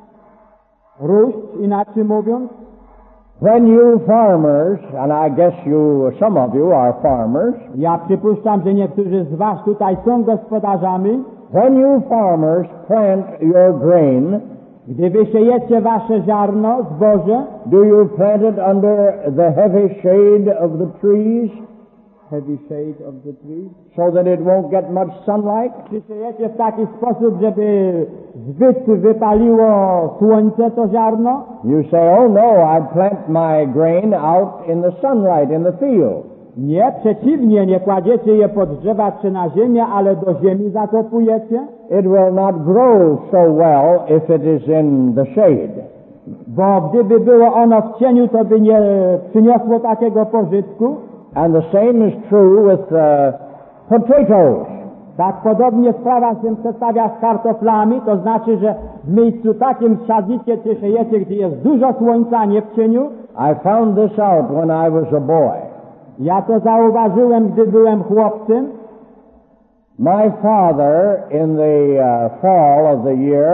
rósł, inaczej mówiąc. When you farmers, and I guess some of you are farmers, Ja przypuszczam, że niektórzy z was tutaj są gospodarzami. when you farmers plant your grain, Gdy wy siejecie wasze ziarno, zboże, do you plant it under the heavy shade of the trees heavy shade of the tree, so that it won't get much sunlight? czy siejecie w taki sposób, żeby zbyt wypaliło słońce to ziarno? You say, oh no, I plant my grain out in the sunlight, in the field. Nie, przeciwnie, nie kładziecie je pod drzewa czy na ziemię, ale do ziemi zakopujecie, It will not grow so well if it is in the shade. bo gdyby było ono w cieniu, to by nie przyniosło takiego pożytku. And the same is true with potatoes. Tak podobnie sprawa się przedstawia z kartoflami, to znaczy, że w miejscu takim sadzicie czy siejecie, gdzie jest dużo słońca, a nie w cieniu. I found this out when I was a boy. Ja to zauważyłem, gdy byłem chłopcem. My father, in the fall of the year,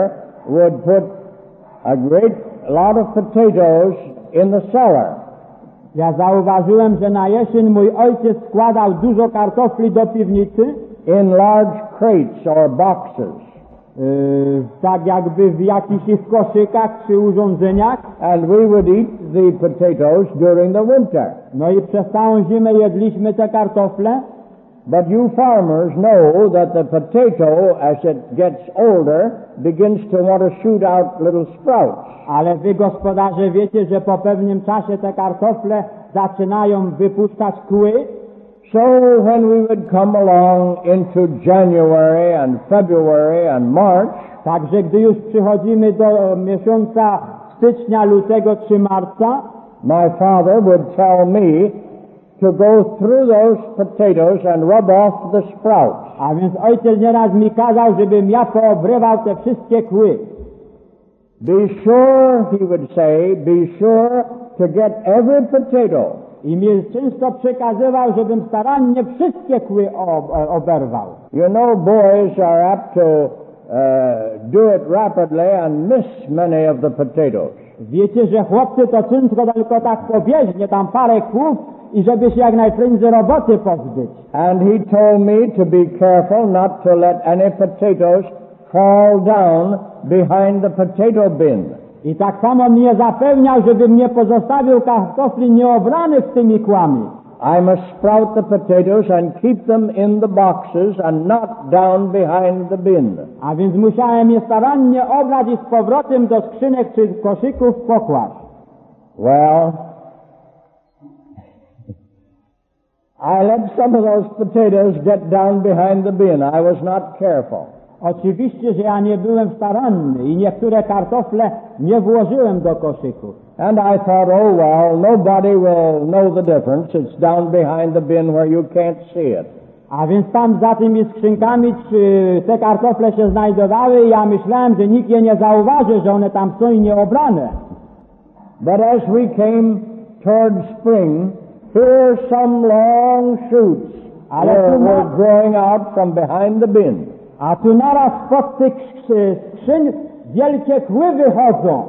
would put a great lot of potatoes in the cellar. Ja zauważyłem, że na jesień mój ojciec składał dużo kartofli do piwnicy, In large crates or boxes. Tak jakby w jakichś ich koszykach czy urządzeniach. And we would eat the potatoes during the winter. No i przez całą zimę jedliśmy te kartofle. But you farmers know that the potato, as it gets older, begins to want to shoot out little sprouts. Ale wy, gospodarze, wiecie, że po pewnym czasie te kartofle zaczynają wypuszczać kły. So when we would come along into January and February and March, Także gdy już przychodzimy do miesiąca stycznia, lutego czy marca, my father would tell me to go through those potatoes and rub off the sprouts. a więc ojciec nieraz mi kazał, żebym ja poobrywał te wszystkie kły. Be sure, he would say, be sure to get every potato. I mi często przekazywał, żebym starannie wszystkie kły oberwał. You know, boys are apt to do it rapidly and miss many of the potatoes. Wiecie, że chłopcy to często tylko tak pobieżnie, tam parę kłów i żeby się jak najprędzej roboty pozbyć. And he told me to be careful not to let any potatoes fall down behind the potato bin. I tak samo mnie zapewniał, żebym nie pozostawił kartofli nieobranych tymi kłami. I must sprout the potatoes and keep them in the boxes and not down behind the bin. A więc musiałem je starannie obrać i z powrotem do skrzynek czy koszyków pokłaść. Well, I let some of those potatoes get down behind the bin. I was not careful. Oczywiście, że ja nie byłem staranny i niektóre kartofle nie włożyłem do koszyków. And I thought, oh well, nobody will know the difference. It's down behind the bin where you can't see it. A więc tam za tymi skrzynkami te kartofle się znajdowały i ja myślałem, że nikt je nie zauważy, że one tam są i nieobrane. But as we came toward spring, here some long shoots were growing out from behind the bin. A tu naraz spod tych skrzyń wielkie kły wychodzą.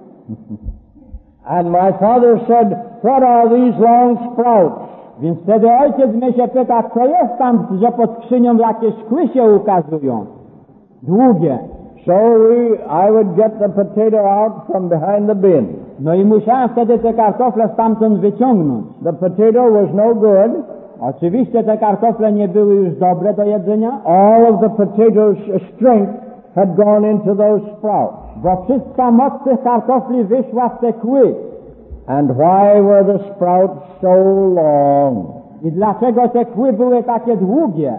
And my father said, what are these long sprouts? Więc wtedy ojciec mnie się pyta, co jest tam, że pod skrzynią jakieś kły się ukazują. Długie. So I would get the potato out from behind the bin. No i musiałem wtedy te kartofle stamtąd wyciągnąć. The potato was no good. Oczywiście te kartofle nie były już dobre do jedzenia. All of the potatoes' strength had gone into those sprouts. Bo wszystka moc tych kartofli wyszła w te kły. And why were the sprouts so long? I dlaczego te kły były takie długie?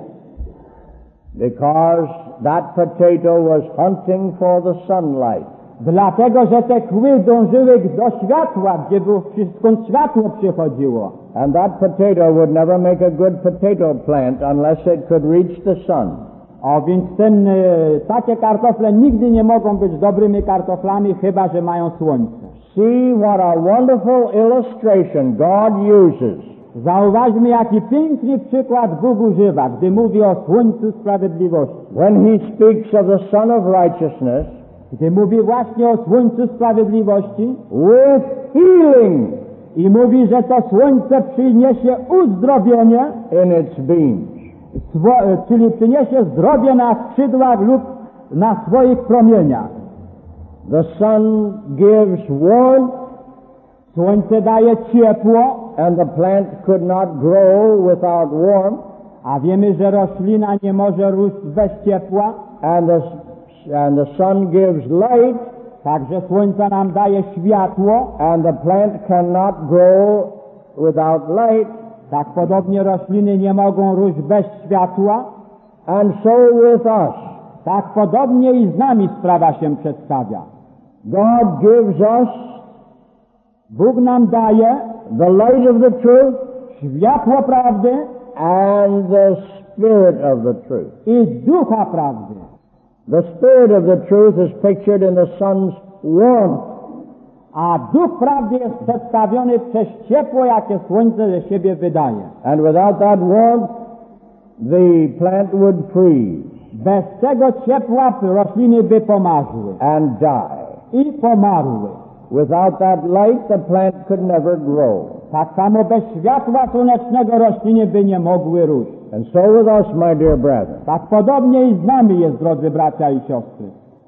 Because that potato was hunting for the sunlight. Dlatego, że te kły dążyły do światła, skąd światło przychodziło. And that potato would never make a good potato plant unless it could reach the sun. A więc takie kartofle nigdy nie mogą być dobrymi kartoflami, chyba że mają słońce. See what a wonderful illustration God uses. Zauważmy, jaki piękny przykład Bóg używa, gdy mówi o słońcu sprawiedliwości. When he speaks of the Sun of Righteousness, gdy mówi właśnie o słońcu sprawiedliwości, with healing, i mówi, że to słońce przyniesie uzdrowienie in its beams. Czyli przyniesie zdrowie na skrzydłach lub na swoich promieniach. The sun gives warmth, słońce daje ciepło, and the plant could not grow without warmth. A wiemy, że roślina nie może rósł bez ciepła. And the sun gives light, także słońce nam daje światło. And the plant cannot grow without light. Tak podobnie rośliny nie mogą rósł bez światła. And so with us. Tak podobnie i z nami sprawa się przedstawia. God gives us, Bóg nam daje, the light of the truth, światło prawdy, and the spirit of the truth. I ducha prawdy. The spirit of the truth is pictured in the sun's warmth. A duch prawdy jest przedstawiony przez ciepło, jakie słońce ze siebie wydaje. And without that warmth, the plant would freeze. bez tego ciepła rośliny by pomarzły and die. i pomarły. Without that light, the plant could never grow. Tak samo bez światła słonecznego rośliny by nie mogły rósł. And so with us, my dear brethren. Tak podobnie i z nami jest, drodzy bracia i siostry.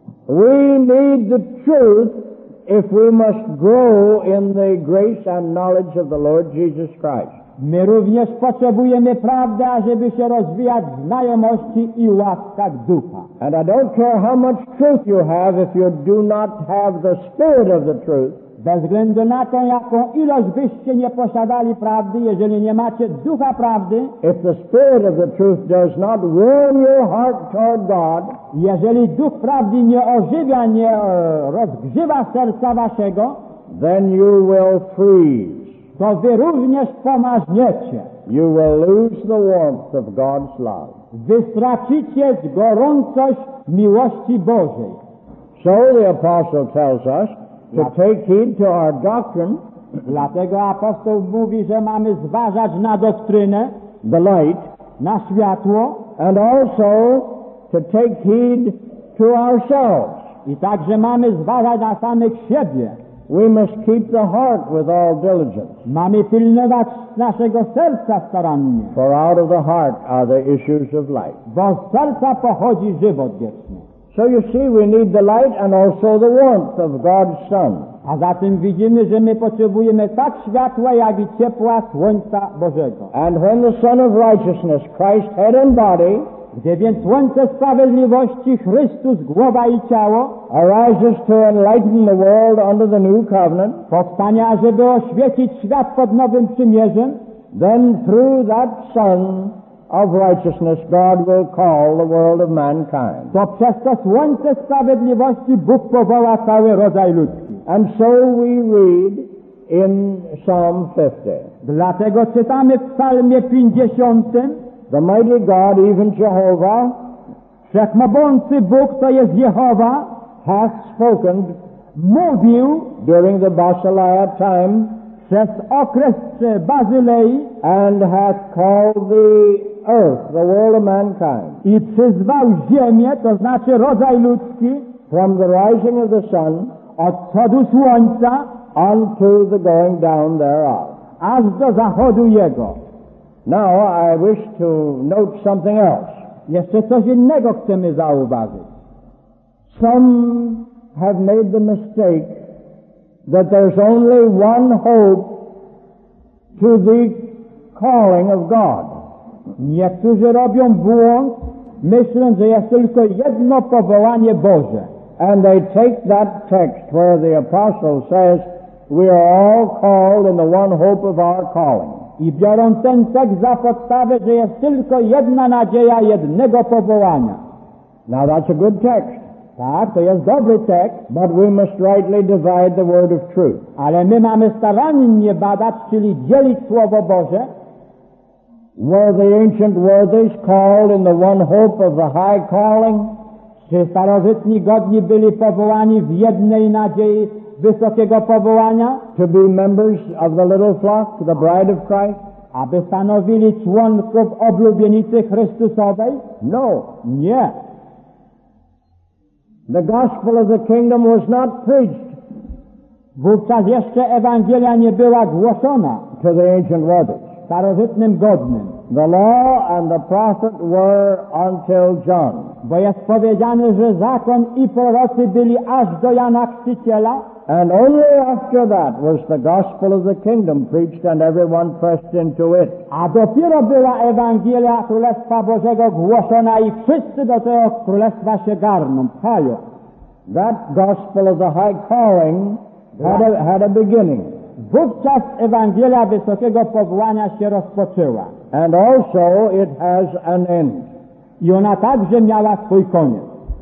We need the truth if we must grow in the grace and knowledge of the Lord Jesus Christ. My również potrzebujemy prawdy, ażeby się rozwijać w znajomości i łaskach ducha. And I don't care how much truth you have if you do not have the spirit of the truth. Bez względu na to, jaką ilość byście nie posiadali prawdy, jeżeli nie macie ducha prawdy, If the spirit of the truth does not warm your heart toward God, jeżeli duch prawdy nie ożywia, nie rozgrzewa serca waszego, then you will freeze. to wy również pomarzniecie. You will lose the warmth of God's love. Wy stracicie gorącość miłości Bożej. So the apostle tells us to take heed to our doctrine, Dlatego apostoł mówi, że mamy zważać na doktrynę, the light, na światło and also to take heed to ourselves. i także mamy zważać na samych siebie. We must keep the heart with all diligence, Mamy pilnować naszego serca starannie, for out of the heart are the issues of life. bo z serca pochodzi żywot wieczny. So you see, we need the light and also the warmth of God's Son. A zatem widzimy, że my potrzebujemy tak światła, jak i ciepła Słońca Bożego. And when the Son of Righteousness, Christ head and body, Gdy więc Słońce Sprawiedliwości, Chrystus, głowa i ciało, arises to enlighten the world under the new covenant, powstanie, ażeby oświecić świat pod nowym przymierzem, then through that Son of Righteousness God will call the world of mankind. to przez to Słońce Sprawiedliwości Bóg powoła cały rodzaj ludzki. And so we read in Psalm 50, Dlatego czytamy w Psalmie 50, the mighty God, even Jehovah, Wszechmogący Bóg, to jest Jehowa, hath spoken mówił during the Basileia time, przez okres Bazylei and hath called the earth, the world of mankind, i przyzwał ziemię, to znaczy rodzaj ludzki, from the rising of the sun od wschodu słońca unto the going down thereof. aż do zachodu jego. Now I wish to note something else. Jeszcze coś innego chcemy zauważyć. Some have made the mistake that there's only one hope to the calling of God. Niektórzy robią błąd, myśląc, że jest tylko jedno powołanie Boże. And they take that text where the apostle says, we are all called in the one hope of our calling. I biorą ten tekst za podstawę, że jest tylko jedna nadzieja jednego powołania. Now that's a good text, Tak, to jest dobry tekst, but we must rightly divide the word of truth. ale my mamy starannie badać, czyli dzielić Słowo Boże. Were the ancient worthies called in the one hope of the high calling? Czy starożytni godni byli powołani w jednej nadziei wysokiego powołania, To be members of the little flock, the bride of Christ? aby stanowili członków oblubienicy Chrystusowej? No. Nie. The gospel of the kingdom was not preached Wówczas jeszcze Ewangelia nie była głoszona to the ancient worthies. starożytnym godnym, The law and the prophet were until John. bo jest powiedziane, że zakon i prorocy byli aż do Jana Chrzciciela, And only after that was the gospel of the kingdom preached and everyone pressed into it. a dopiero była Ewangelia Królestwa Bożego głoszona i wszyscy do tego Królestwa się garną, pchają. That gospel of the high calling had a beginning. Wówczas Ewangelia wysokiego powołania się rozpoczęła. And also it has an end. I ona także miała swój koniec.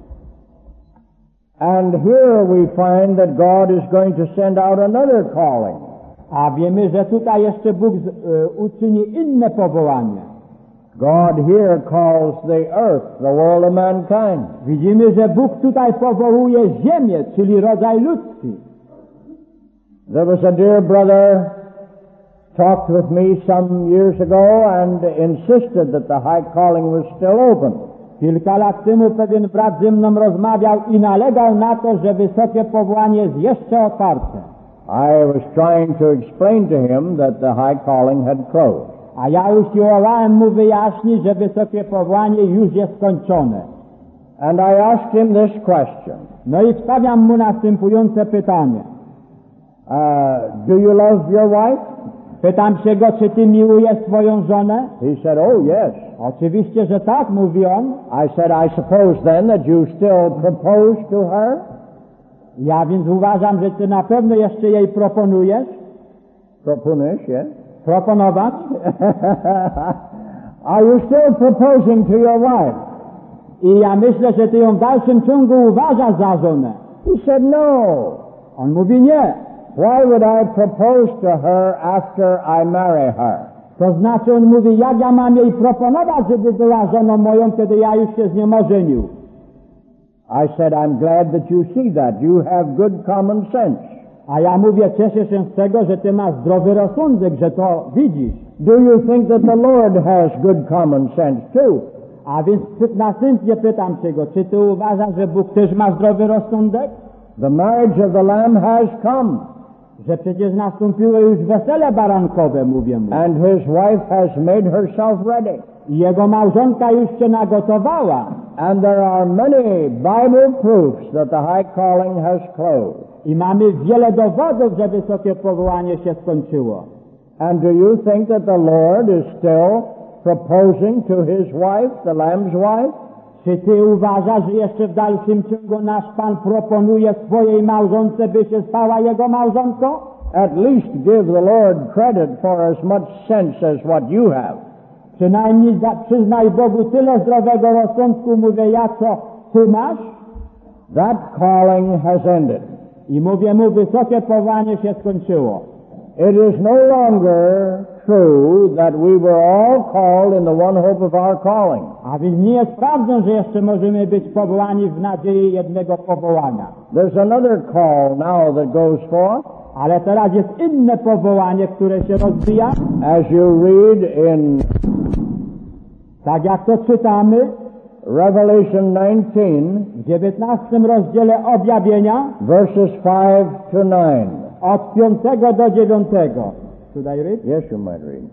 And here we find that God is going to send out another calling. A wiemy, że tutaj jeszcze Bóg uczyni inne powołanie. God here calls the earth, the world of mankind. Widzimy, że Bóg tutaj powołuje ziemię, czyli rodzaj ludzki. There was a dear brother talked with me some years ago and insisted that the high calling was still open. Kilka lat temu pewien brat ze mną rozmawiał i nalegał na to, że wysokie powołanie jest jeszcze otwarte. I was trying to explain to him that the high calling had closed. A ja usiłowałem mu wyjaśnić, że wysokie powołanie już jest skończone. And I asked him this question. No i stawiam mu następujące pytanie. Do you love your wife? Pytam się go, czy ty miłujesz swoją żonę? He said, oh yes. Oczywiście, że tak, mówi on. I said, I suppose then that you still propose to her? Ja więc uważam, że ty na pewno jeszcze jej proponujesz. Proponujesz, yes? Proponować? Are you still proposing to your wife? I ja myślę, że ty ją w dalszym ciągu uważasz za żonę. He said, no. On mówi nie. Why would I propose to her after I marry her? To znaczy, on mówi, jak ja mam jej proponować, żeby była żoną moją, kiedy ja już się z nią ożenił. I said, I'm glad that you see that. You have good common sense. A ja mówię, cieszę się z tego, że ty masz zdrowy rozsądek, że to widzisz. Do you think that the Lord has good common sense too? A więc następnie pytam się go, czy ty uważasz, że Bóg też ma zdrowy rozsądek? The marriage of the Lamb has come. Że przecież nastąpiło już wesele barankowe, mówię mu. And his wife has made herself ready. I jego małżonka już się nagotowała. And there are many Bible proofs that the high calling has closed. I mamy wiele dowodów, że wysokie powołanie się skończyło. And do you think that the Lord is still proposing to his wife, the Lamb's wife? Czy ty uważasz, że jeszcze w dalszym ciągu nasz Pan proponuje swojej małżonce, by się stała jego małżonką? At least give the Lord credit for as much sense as what you have. Przynajmniej przyznaj Bogu tyle zdrowego rozsądku, mówię ja, co ty masz. That calling has ended. I mówię mu, wysokie powołanie się skończyło. It is no longer true that we were all called in the one hope of our calling. A więc nie jest prawdą, że jeszcze możemy być powołani w nadziei jednego powołania. There's another call now that goes forth. Ale teraz jest inne powołanie, które się rozwija. As you read in Tak jak to czytamy Revelation 19, w 19 rozdziale Objawienia, verses 5 to 9. od 5 do 9. Should I read? Yes, you might read.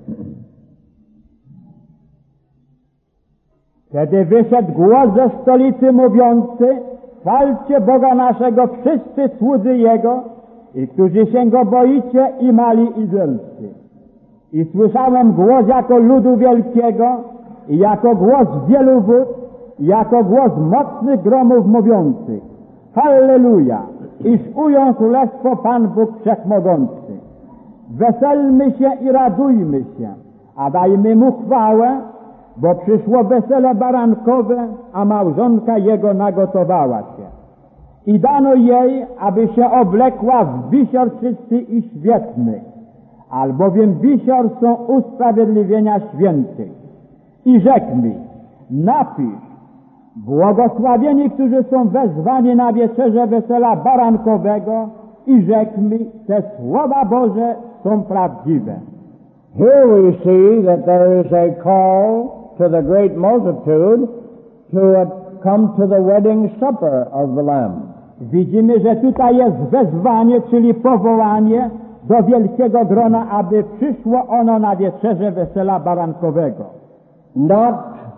Kiedy wyszedł głos ze stolicy mówiący: chwalcie Boga naszego wszyscy słudzy Jego i którzy się Go boicie, i mali i wielcy. I słyszałem głos jako ludu wielkiego i jako głos wielu wód i jako głos mocnych gromów mówiących: Halleluja! Iż ujął królestwo Pan Bóg Wszechmogący. Weselmy się i radujmy się, a dajmy Mu chwałę, bo przyszło wesele barankowe, a małżonka Jego nagotowała się. I dano jej, aby się oblekła w wisior czysty i świetny, albowiem wisior są usprawiedliwienia świętych. I rzekł mi: napisz, błogosławieni, którzy są wezwani na wieczerzę wesela barankowego. I rzekł mi: te słowa Boże są prawdziwe. Here we see that there is a call to the great multitude to come to the wedding supper of the Lamb. Widzimy, że tutaj jest wezwanie, czyli powołanie do wielkiego grona, aby przyszło ono na wieczerzę wesela barankowego. Not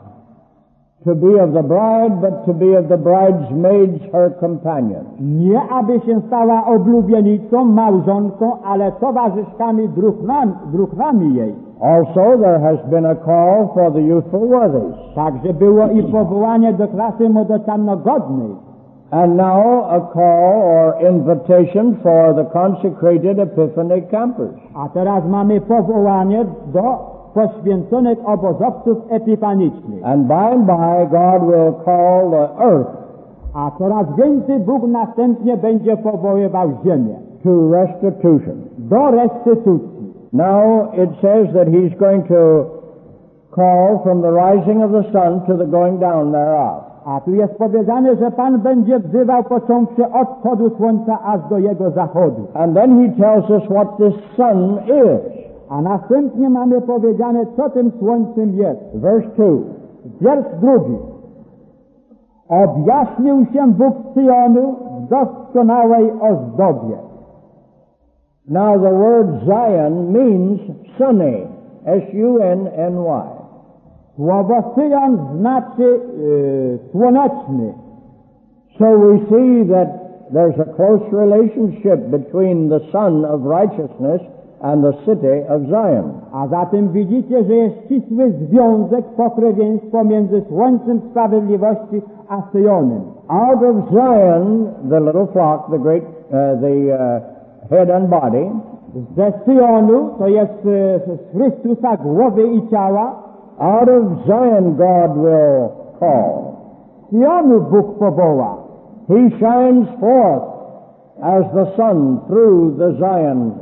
to be of the bride, but to be of the bridesmaids, her companions. Nie aby się stała oblubienicą, małżonką, ale towarzyszkami, druhnami jej. Also there has been a call for the youthful worthies. Także było i powołanie do klasy młodociannogodnej. And now a call or invitation for the consecrated Epiphany campers. A teraz mamy powołanie do poświęconych obozowców epifanicznych. And by God will call the earth A coraz więcej Bóg następnie będzie powoływał ziemię to restitution. do restytucji. Now it says that he's going to call from the rising of the sun to the going down thereof. A tu jest powiedziane, że Pan będzie wzywał począwszy od wschodu słońca aż do jego zachodu. And then he tells us what this sun is. A następnie mamy powiedziane, co tym słońcem jest. Verse 2. Wiersz 2. Objaśnił się Bóg Syjonu w doskonałej ozdobie. Now the word Zion means sunny, S-U-N-N-Y. Słowo Syjon znaczy słoneczny. So we see that there's a close relationship between the sun of righteousness and the city of Zion. A zatem widzicie, że jest ścisły związek, pokrewieństwo między słońcem sprawiedliwości a Syjonem. Out of Zion, the little flock, the great, head and body, Ze Syjonu, to jest z Chrystusa głowy i ciała, out of Zion God will call. Syjonu Bóg powoła. He shines forth as the sun through the Zions.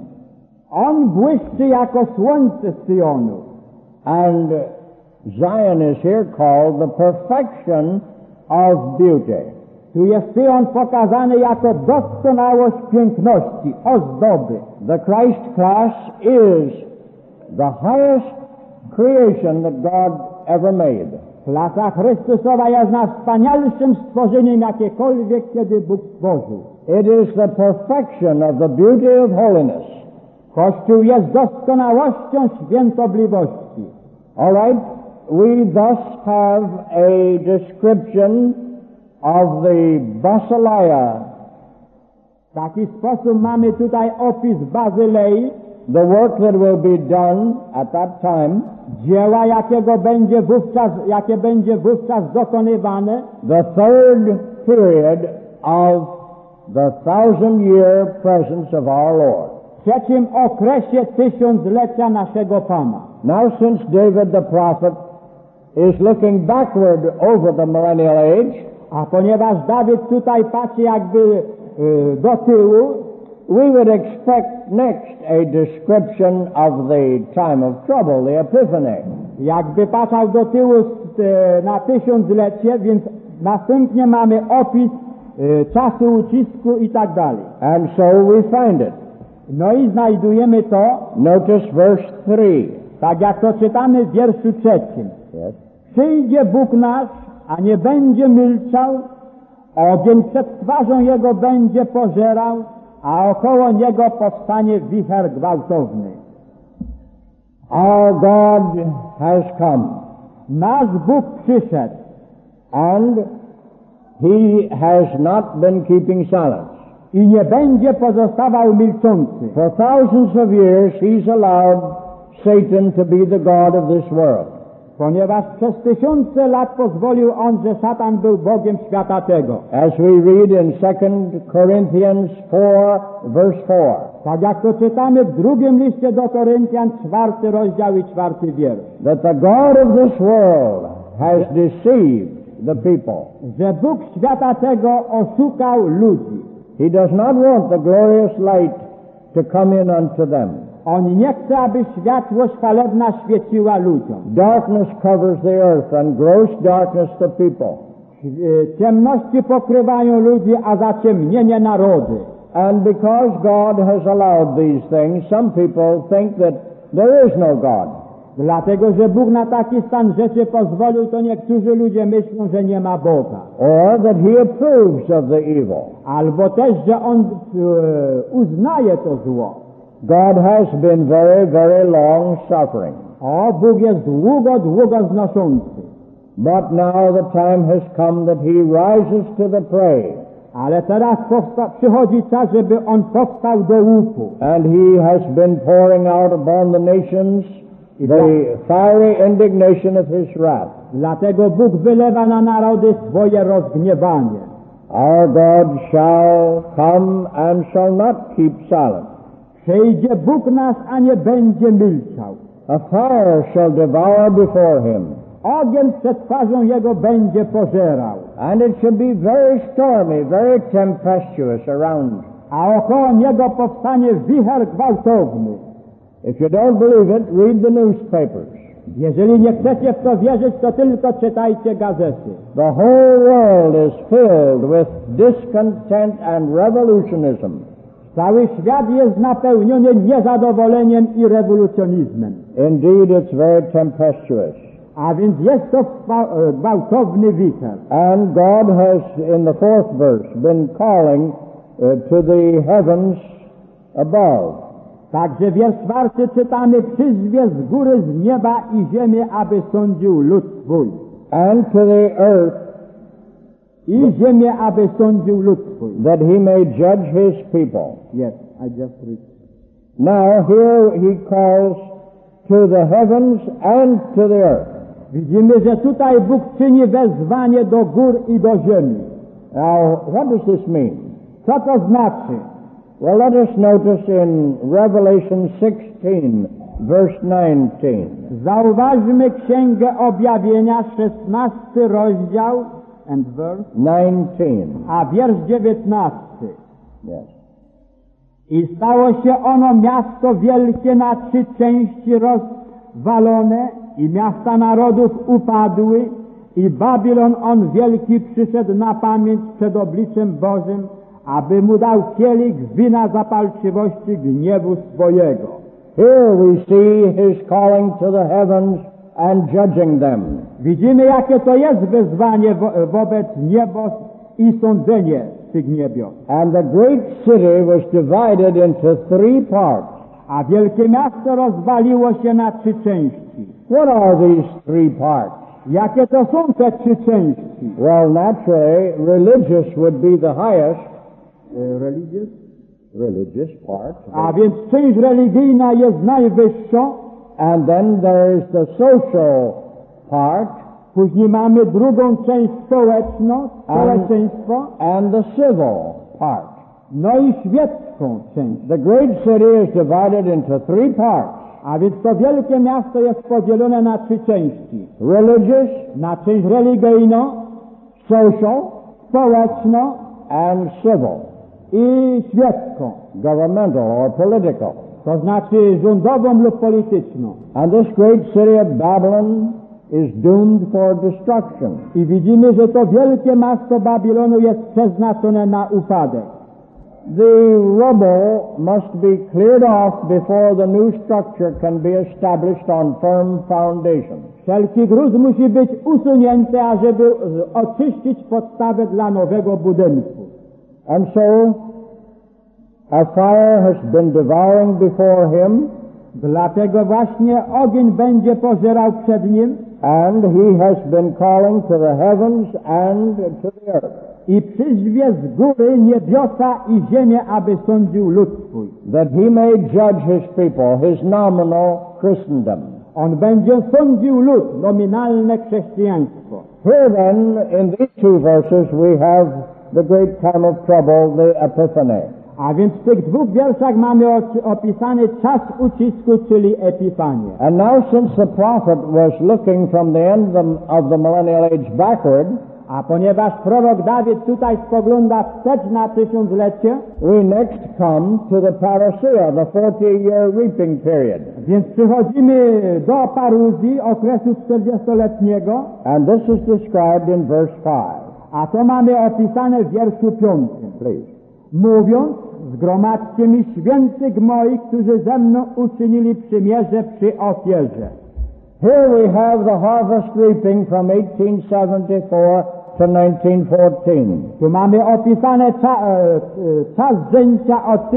On błyszczy jako słońce z Syjonu. And Zion is here called the perfection of beauty. Tu jest Syjon pokazany jako doskonałość piękności, ozdoby. The Christ class is the highest creation that God ever made. Klasa Chrystusowa jest najwspanialszym stworzeniem, jakiekolwiek kiedy Bóg stworzył. It is the perfection of the beauty of holiness. Kościół jest doskonałością świętobliwości. All right, we thus have a description of the basileia, W taki sposób mamy tutaj opis Bazylei, the work that will be done at that time, dzieła, jakie będzie wówczas dokonywane, the third period of the 1,000-year presence of our Lord. w trzecim okresie tysiąclecia naszego Pana. Now, since David the prophet is looking backward over the millennial age, A ponieważ Dawid tutaj patrzy jakby do tyłu, we would expect next a description of the time of trouble, the Epiphany. jakby patrzał do tyłu na tysiąclecie, więc następnie mamy opis czasu ucisku i tak dalej. And so we find it. No i znajdujemy to, Notice verse 3. tak jak to czytamy w wierszu 3. Yes. Przyjdzie Bóg nasz, a nie będzie milczał, ogień przed twarzą Jego będzie pożerał, a około Niego powstanie wicher gwałtowny. Our God has come, Nasz Bóg przyszedł and He has not been keeping silence. i nie będzie pozostawał milczący. For thousands of years, He's allowed Satan to be the god of this world. Ponieważ przez tysiące lat pozwolił On, że szatan był Bogiem świata tego. As we read in 2 Corinthians 4, verse 4. Tak jak to czytamy w drugim liście do Koryntian, 4 rozdział i 4 wiersz. That the God of this world has deceived the people. Że Bóg świata tego oszukał ludzi. He does not want the glorious light to come in unto them. On nie chce, aby światłość chwalebna świeciła ludziom. Darkness covers the earth and gross darkness the people. Ciemności pokrywają ludzi, a zaciemnienie narody. And because God has allowed these things, some people think that there is no God. Dlatego, że Bóg na taki stan rzeczy pozwolił, to niektórzy ludzie myślą, że nie ma Boga. Or that He approves of the evil. Albo też, że On uznaje to zło. God has been very, very long suffering. O, Bóg jest długo znoszący. But now the time has come that He rises to the prey. Ale teraz przychodzi czas, żeby On powstał do łupu. And He has been pouring out upon the nations the fiery indignation of His wrath. Dlatego Bóg wylewa na narody swoje rozgniewanie. Our God shall come and shall not keep silent. Przyjdzie Bóg nasz, a nie będzie milczał. A fire shall devour before Him. Ogień przed twarzą Jego będzie pożerał. And it shall be very stormy, very tempestuous around. A około Niego powstanie wicher gwałtowny. If you don't believe it, read the newspapers. Jeżeli nie chcecie w to wierzyć, to tylko czytajcie gazety. The whole world is filled with discontent and revolutionism. Cały świat jest napełniony niezadowoleniem i rewolucjonizmem. Indeed, it's very tempestuous. A więc jest to gwałtowny wicher. And God has, in the 4th verse, been calling to the heavens above. Także wiersz 4 czytamy: przyzwie z góry, z nieba i ziemię, aby sądził lud swój. And to the earth, I ziemię, aby sądził lud swój. that he may judge his people. Yes, I just read. Now here he calls to the heavens and to the earth. Widzimy, że tutaj Bóg czyni wezwanie do gór i do ziemi. Now, what does this mean? Co to znaczy? Well, let us notice in Revelation 16, verse 19. Zauważmy Księgę Objawienia, 16 rozdział, and verse, 19. a wiersz 19. Yes. I stało się ono miasto wielkie na 3 części rozwalone i miasta narodów upadły i Babilon on wielki przyszedł na pamięć przed obliczem Bożym, aby mu dał kielich wina zapalczywości gniewu swojego. Here we see his calling to the heavens and judging them. Widzimy, jakie to jest wezwanie wobec niebos i sądzenie tych niebios. And the great city was divided into 3 parts. A wielkie miasto rozwaliło się na 3 części. What are these 3 parts? Jakie to są te 3 części? Well, naturally, religious would be the highest. Religious part. A więc część religijna jest najwyższą. And then there is the social part. Później mamy drugą część społeczną, społeczeństwo. And the civil part. No i świecką część. The great city is divided into 3 parts. A więc to wielkie miasto jest podzielone na 3 części. Religious, Na część religijną, social, społeczną and civil. i świecką. Governmental or political. To znaczy rządową lub polityczną. And this great city of Babylon is doomed for destruction. I widzimy, że to wielkie miasto Babilonu jest przeznaczone na upadek. The rubble must be cleared off before the new structure can be established on firm foundation. Wszelki gruz musi być usunięty, ażeby oczyścić podstawę dla nowego budynku. And so, a fire has been devouring before him, Dlatego właśnie ogień będzie pożerał przed nim and he has been calling to the heavens and to the earth, i przyzwie z góry niebiosa i ziemię, aby sądził lud swój. that he may judge his people, his nominal Christendom. On będzie sądził lud, nominalne chrześcijaństwo. Here then, in these 2 verses, we have the great time of trouble, the Epiphany. A więc w tych 2 wierszach mamy opisany czas ucisku, czyli Epifanię. And now, since the prophet was looking from the end of the millennial age backward, A ponieważ prorok Dawid tutaj spogląda wstecz na 1000-lecie, we next come to the parousia, the 40-year reaping period. więc przychodzimy do paruzji, okresu 40-letniego, And this is described in verse 5. a to mamy opisane w wierszu 5. Please. Mówiąc, zgromadźcie mi świętych moich, którzy ze mną uczynili przymierze przy ofierze. Here we have the harvest reaping from 1874 to 1914. Tu mamy opisane czas żęcia od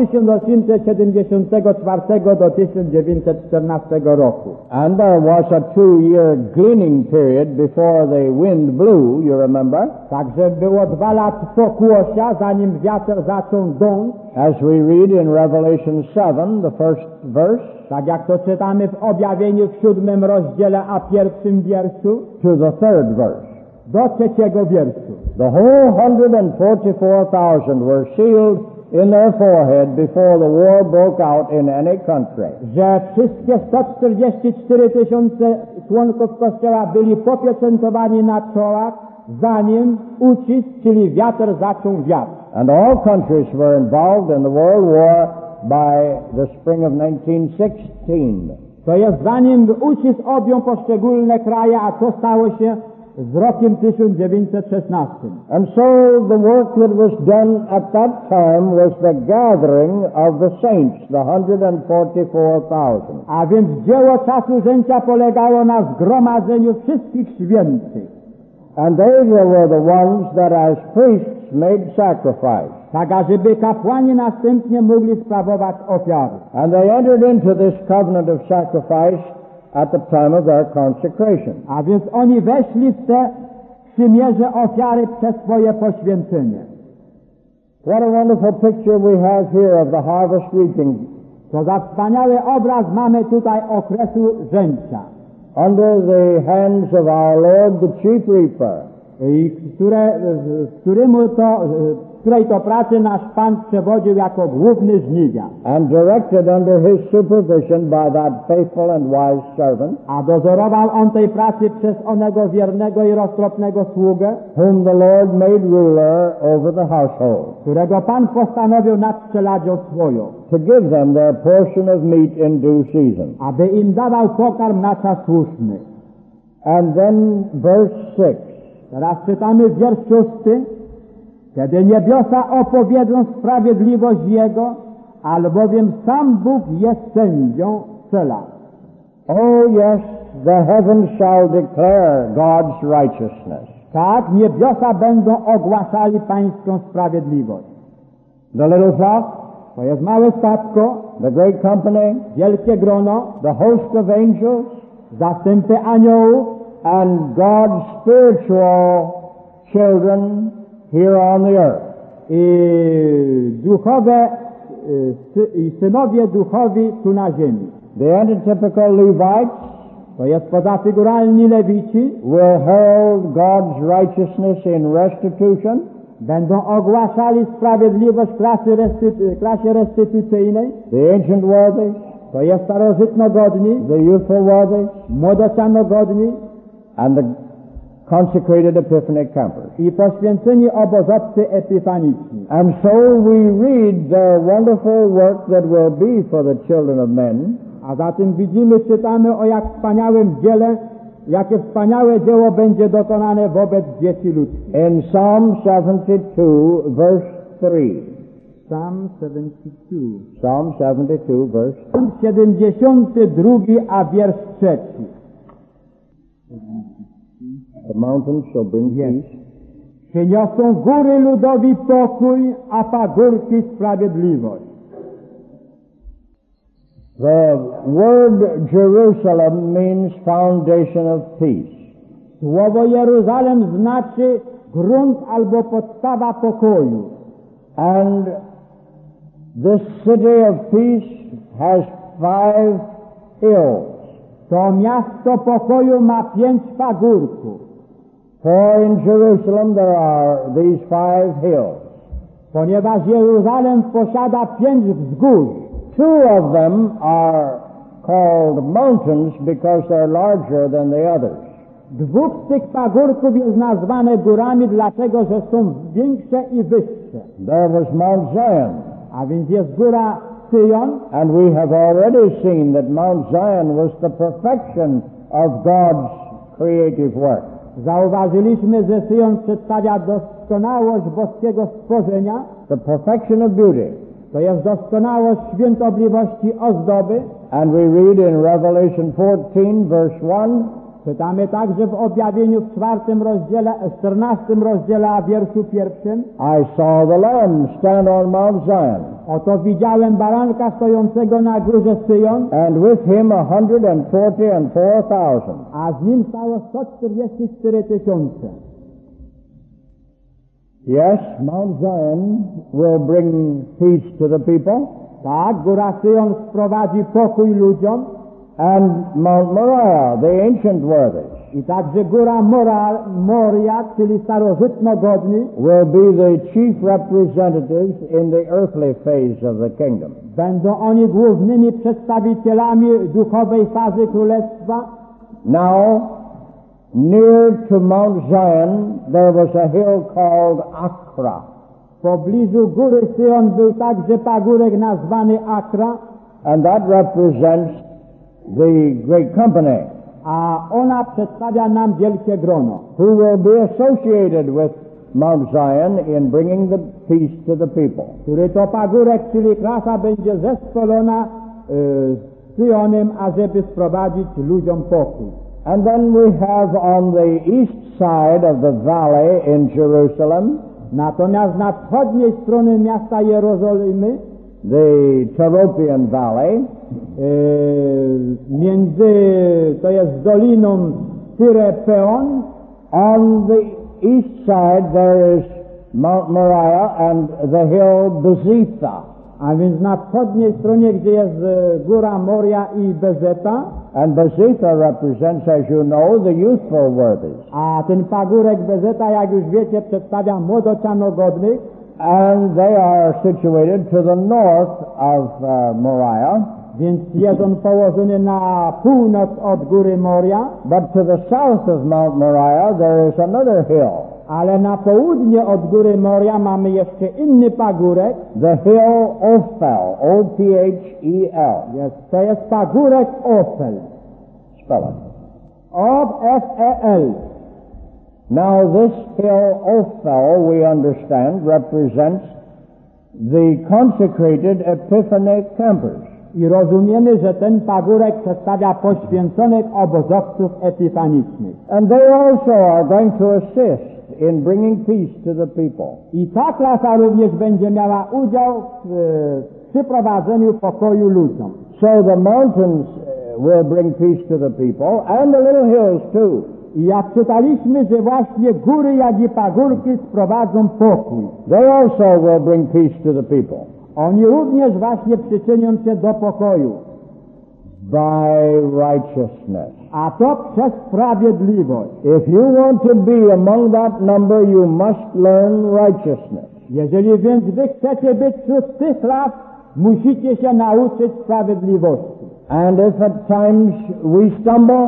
1874 do 1914 roku. And there was a 2-year gleaning period before the wind blew, you remember? Także było 2 lata pokłosia, zanim wiatr zaczął dąć. As we read in Revelation 7, the first verse, Tak jak to czytamy w Objawieniu w 7 rozdziale, a 1 wierszu, to the 3rd verse. do 3 wierszu. The whole 144,000 were sealed in their forehead before the war broke out in any country. Że wszystkie 144 tysiące członków Kościoła byli popieczętowani na czołach, zanim ucisk, czyli wiatr, zaczął wiać. And all countries were involved in the World War by the spring of 1916. To jest zanim ucisk objął poszczególne kraje, a to stało się z rokiem 1916. And so the work that was done at that time was the gathering of the saints, the 144,000. A więc dzieło czasu rzęcia polegało na zgromadzeniu wszystkich świętych. And they were the ones that as priests made sacrifice. Tak, ażeby kapłani następnie mogli sprawować ofiary. And they entered into this covenant of sacrifice at the time of their consecration. A więc oni weszli w te przymierze ofiary przez swoje poświęcenie. What a wonderful picture we have here of the harvest reaping. To za wspaniały obraz mamy tutaj okresu rzęcia. Under the hands of our Lord the chief reaper. I w której to pracy nasz Pan przewodził jako główny żniwiarz. And directed under his supervision by that faithful and wise servant. A dozorował on tej pracy przez onego wiernego i roztropnego sługę, whom the Lord made ruler over the household. którego Pan postanowił nad czeladzią swoją. To give them their portion of meat in due season. Aby im dawał pokarm na czas słuszny. And then verse 6. Teraz czytamy wiersz 6. Kiedy niebiosa opowiedzą sprawiedliwość Jego, albowiem sam Bóg jest sędzią cela. Oh yes, the heavens shall declare God's righteousness. Tak, niebiosa będą ogłaszali pańską sprawiedliwość. The little flock, to jest małe statko, the great company, wielkie grono, the host of angels, zastępy aniołów, and God's spiritual children here on the earth. I duchowe, i synowie duchowi tu na ziemi. The antitypical Levites, to jest pozafiguralni Lewici, will herald God's righteousness in restitution. Będą ogłaszali sprawiedliwość klasie restytucyjnej. The ancient worthies, to jest starożytnogodni, the youthful worthies, młodocianogodni, and the consecrated epiphanic campers. I poświęceni obozowcy epifaniczni. And so we read the wonderful work that will be for the children of men. A zatem widzimy, czytamy o jak wspaniałym dziele, jakie wspaniałe dzieło będzie dokonane wobec dzieci ludzkich. In Psalm 72 verse 3. Psalm 72. Psalm 72 verse 72, a wiersz 3. The mountains shall bring peace. Przyniosą góry ludowi pokój, a pagórki sprawiedliwość. The word Jerusalem means foundation of peace. Słowo Jeruzalem znaczy grunt albo podstawa pokoju. And this city of peace has 5 hills. To miasto pokoju ma 5 pagórków. For in Jerusalem there are these 5 hills. Ponieważ Jeruzalem posiada 5 wzgórz. 2 of them are called mountains because they're larger than the others. 2 z tych pagórków jest nazwane górami, dlatego że są większe i wyższe. There was Mount Zion. A więc jest góra Syjon. And we have already seen that Mount Zion was the perfection of God's creative work. Zauważyliśmy, że Syjon przedstawia doskonałość boskiego stworzenia. The perfection of beauty. To jest doskonałość świętobliwości ozdoby. And we read in Revelation 14 verse 1. Czytamy także w objawieniu w 14 rozdziale, a wierszu 1. I saw the Lamb stand on Mount Zion. Oto widziałem baranka stojącego na górze Syjon. And with him 144,000. A z nim stało 144 tysiące. Yes, Mount Zion will bring peace to the people. Tak, góra Syjon sprowadzi pokój ludziom. And Mount Moriah, the ancient worthies. I także góra Moria, czyli starożytnogodni, will be the chief representatives in the earthly phase of the kingdom. Będą oni głównymi przedstawicielami duchowej fazy królestwa. Now, near to Mount Zion, there was a hill called Akra. W pobliżu góry Syjon był także pagórek nazwany Akra. And that represents the great company. a ona przedstawia nam wielkie grono, who will be associated with Mount Zion in bringing the peace to the people. który to pagórek, czyli klasa, będzie zespolona z Syjonem, ażeby sprowadzić ludziom pokój. And then we have on the east side of the valley in Jerusalem, Natomiast na wschodniej stronie miasta Jerozolimy, the Tyropian Valley, to jest doliną Tyrepeon, on the east side there is Mount Moriah and the hill Bezitha. a więc na wschodniej stronie, gdzie jest góra Moria i Bezeta, And Bezitha represents, as you know, the youthful worthies. a ten pagórek Bezeta, jak już wiecie, przedstawia młodocianogodnych, And they are situated to the north of Moriah, więc jest on położony na północ od góry Moria, but to the south of Mount Moriah there is another hill, ale na południe od góry Moria mamy jeszcze inny pagórek, the hill Ophel, O-P-H-E-L. to jest pagórek Ofel, Spell it. O-F-E-L. Now this hill Ophel, we understand, represents the consecrated Epiphany campers. I rozumiemy, że ten pagórek przedstawia poświęconych obozowców epifanicznych. And they also are going to assist in bringing peace to the people. I ta klasa również będzie miała udział w przyprowadzeniu pokoju ludziom. So the mountains will bring peace to the people, and the little hills too. I jak czytaliśmy, że właśnie góry, jak i pagórki sprowadzą pokój. They also will bring peace to the people Oni również właśnie przyczynią się do pokoju. by righteousness. A to przez sprawiedliwość. If you want to be among that number, you must learn righteousness. Jeżeli więc wy chcecie być wśród tych klas, musicie się nauczyć sprawiedliwości. And if at times we stumble,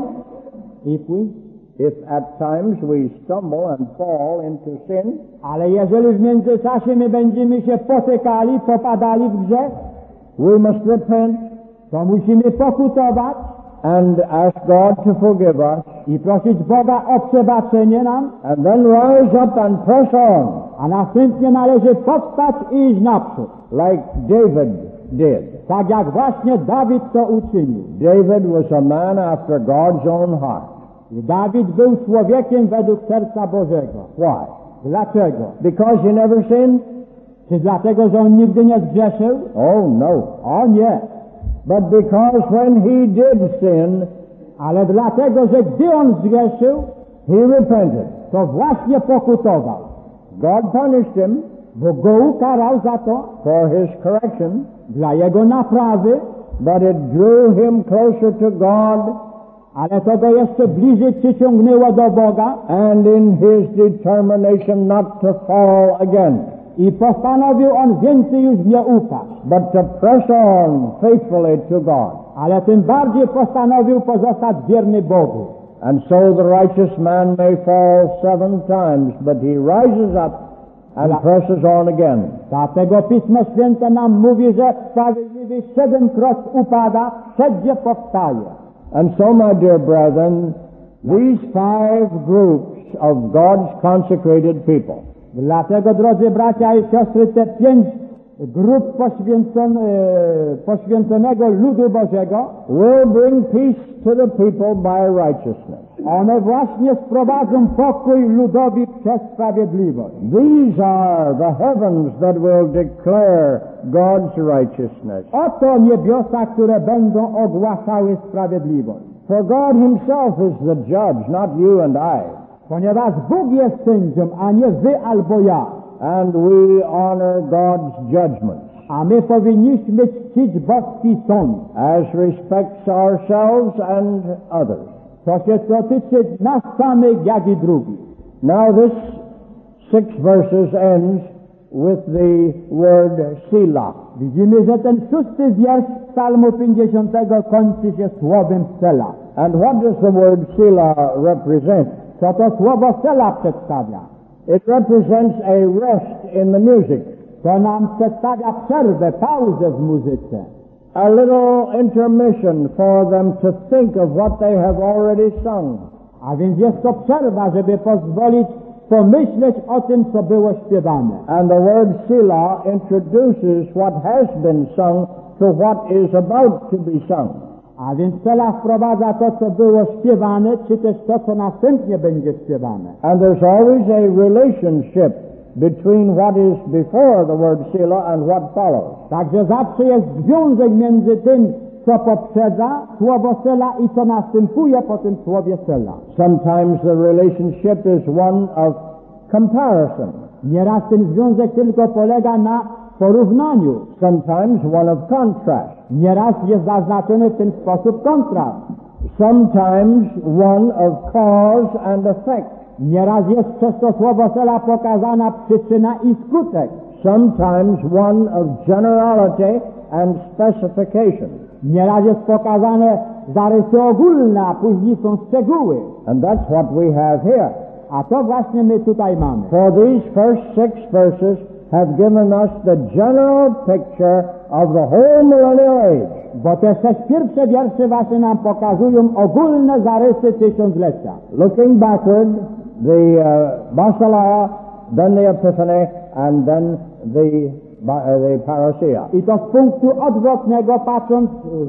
if at times we stumble and fall into sin, Ale jeżeli w międzyczasie my będziemy się potykali, popadali w grzech, we must repent to musimy pokutować and ask God to forgive us, i prosić Boga o przebaczenie nam, and then rise up and press on, a następnie należy powstać i iść naprzód. like David did. Tak jak właśnie Dawid to uczynił. David was a man after God's own heart. Dawid był człowiekiem według serca Bożego. Why? Dlaczego? Because he never sinned? Czy dlatego, że on nigdy nie zgrzeszył? Oh no. O nie. But because when he did sin, Ale dlatego, że gdy on zgrzeszył, he repented. to właśnie pokutował. God punished him Bo go ukarał za to, for his correction, dla jego naprawy, but it drew him closer to God, ale to go jeszcze bliżej przyciągnęło do Boga and in his determination not to fall again, i postanowił on więcej już nie upaść. but to press on faithfully to God. Ale tym bardziej postanowił pozostać wierny Bogu. And so the righteous man may fall 7 times, but he rises up and presses on again. Dlatego Pismo Święte nam mówi, że sprawiedliwy 7-kroć upada, wszędzie powstaje. And so, my dear brethren, these 5 groups of God's consecrated people Dlatego, drodzy bracia i siostry, te 5 grup poświęconego ludu Bożego, will bring peace to the people by righteousness. one właśnie sprowadzą pokój ludowi przez sprawiedliwość. These are the heavens that will declare God's righteousness. Oto niebiosa, które będą ogłaszały sprawiedliwość. For God himself is the judge, not you and I. Ponieważ Bóg jest sędzią, a nie wy albo ja. And we honor God's judgments A my powinniśmy czcić boski sąd. as respects ourselves and others. To się dotyczy nas samych, jak i drugich. Now this 6 verses ends with the word Selah. Widzimy, że ten 6 wiersz Psalmu 50 kończy się słowem Selah. And what does the word Selah represent? Co to słowo Selah przedstawia? It represents a rest in the music. To nam przedstawia przerwę, pauzę w muzyce. a little intermission for them to think of what they have already sung. A więc jest to przerwa, żeby pozwolić pomyśleć o tym, co było śpiewane. And the word Selah introduces what has been sung to what is about to be sung. A więc Selah wprowadza to, co było śpiewane, czy też to, co następnie będzie śpiewane. And there's always a relationship between what is before the word Selah and what follows. Także zawsze jest związek między tym, co poprzedza słowo Selah i co następuje po tym słowie Selah. Sometimes the relationship is one of comparison. Nieraz ten związek tylko polega na porównaniu. Sometimes one of contrast. Nieraz jest zaznaczony w ten sposób kontrast. Sometimes one of cause and effect. Nieraz jest przez to słowo Selah pokazana przyczyna i skutek. Sometimes one of generality and specification. Nieraz jest pokazane zarysy ogólne, a później są szczegóły. And that's what we have here. A to właśnie my tutaj mamy. For these first 6 verses have given us the general picture of the whole millennial age. Bo te 6 pierwsze wiersze właśnie nam pokazują ogólne zarysy tysiąclecia. Looking backward, the Basileia, then the Epiphany, and then the Parousia. I to z punktu odwrotnego, patrząc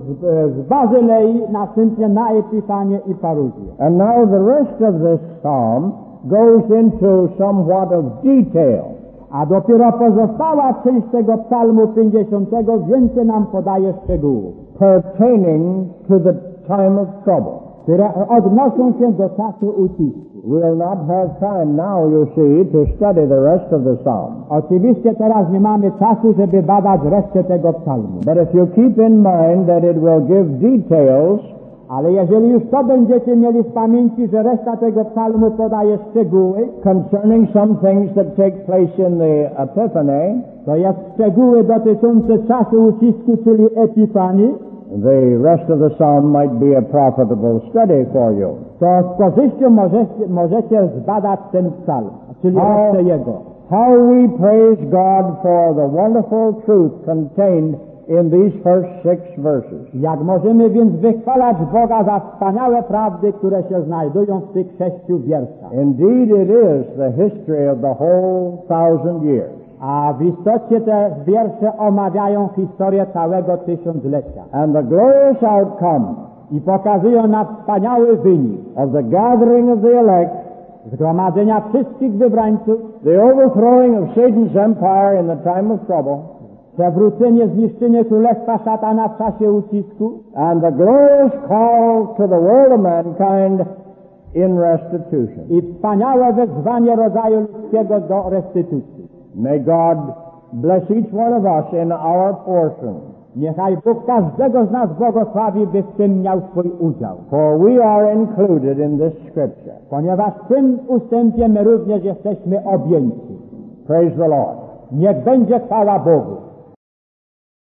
z Bazylei, następnie na Epifanię i Paruzję. And now the rest of this psalm goes into somewhat of detail. A dopiero pozostała część tego psalmu 50 więcej nam podaje szczegółów, pertaining to the time of trouble. które odnoszą się do czasu ucisku. We'll not have time now, you see, to study the rest of the psalm. Oczywiście teraz nie mamy czasu, żeby badać resztę tego psalmu. But if you keep in mind that it will give details, ale jeżeli już to będziecie mieli w pamięci, że reszta tego psalmu podaje szczegóły concerning some things that take place in the Epiphany, to jest szczegóły dotyczące czasu ucisku, czyli Epifanii, the rest of the psalm might be a profitable study for you. to z korzyścią możecie zbadać ten psalm, czyli resztę jego. How we praise God for the wonderful truth contained in these first 6 verses. Jak możemy więc wychwalać Boga za wspaniałe prawdy, które się znajdują w tych 6 wierszach. Indeed it is the history of the whole 1000 years. A w istocie te wiersze omawiają historię całego tysiąclecia. And the glorious outcome I pokazują nam wspaniały wynik of the gathering of the elect, zgromadzenia wszystkich wybrańców, the overthrowing of Satan's empire in the time of trouble, przewrócenie, zniszczenie królestwa szatana w czasie ucisku and the glorious call to the world of mankind in restitution. i wspaniałe wezwanie rodzaju ludzkiego do restytucji. May God bless each one of us in our portion. Niechaj Bóg każdego z nas błogosławi, by w tym miał swój udział. For we are included in this scripture. Ponieważ w tym ustępie my również jesteśmy objęci. Praise the Lord. Niech będzie chwała Bogu.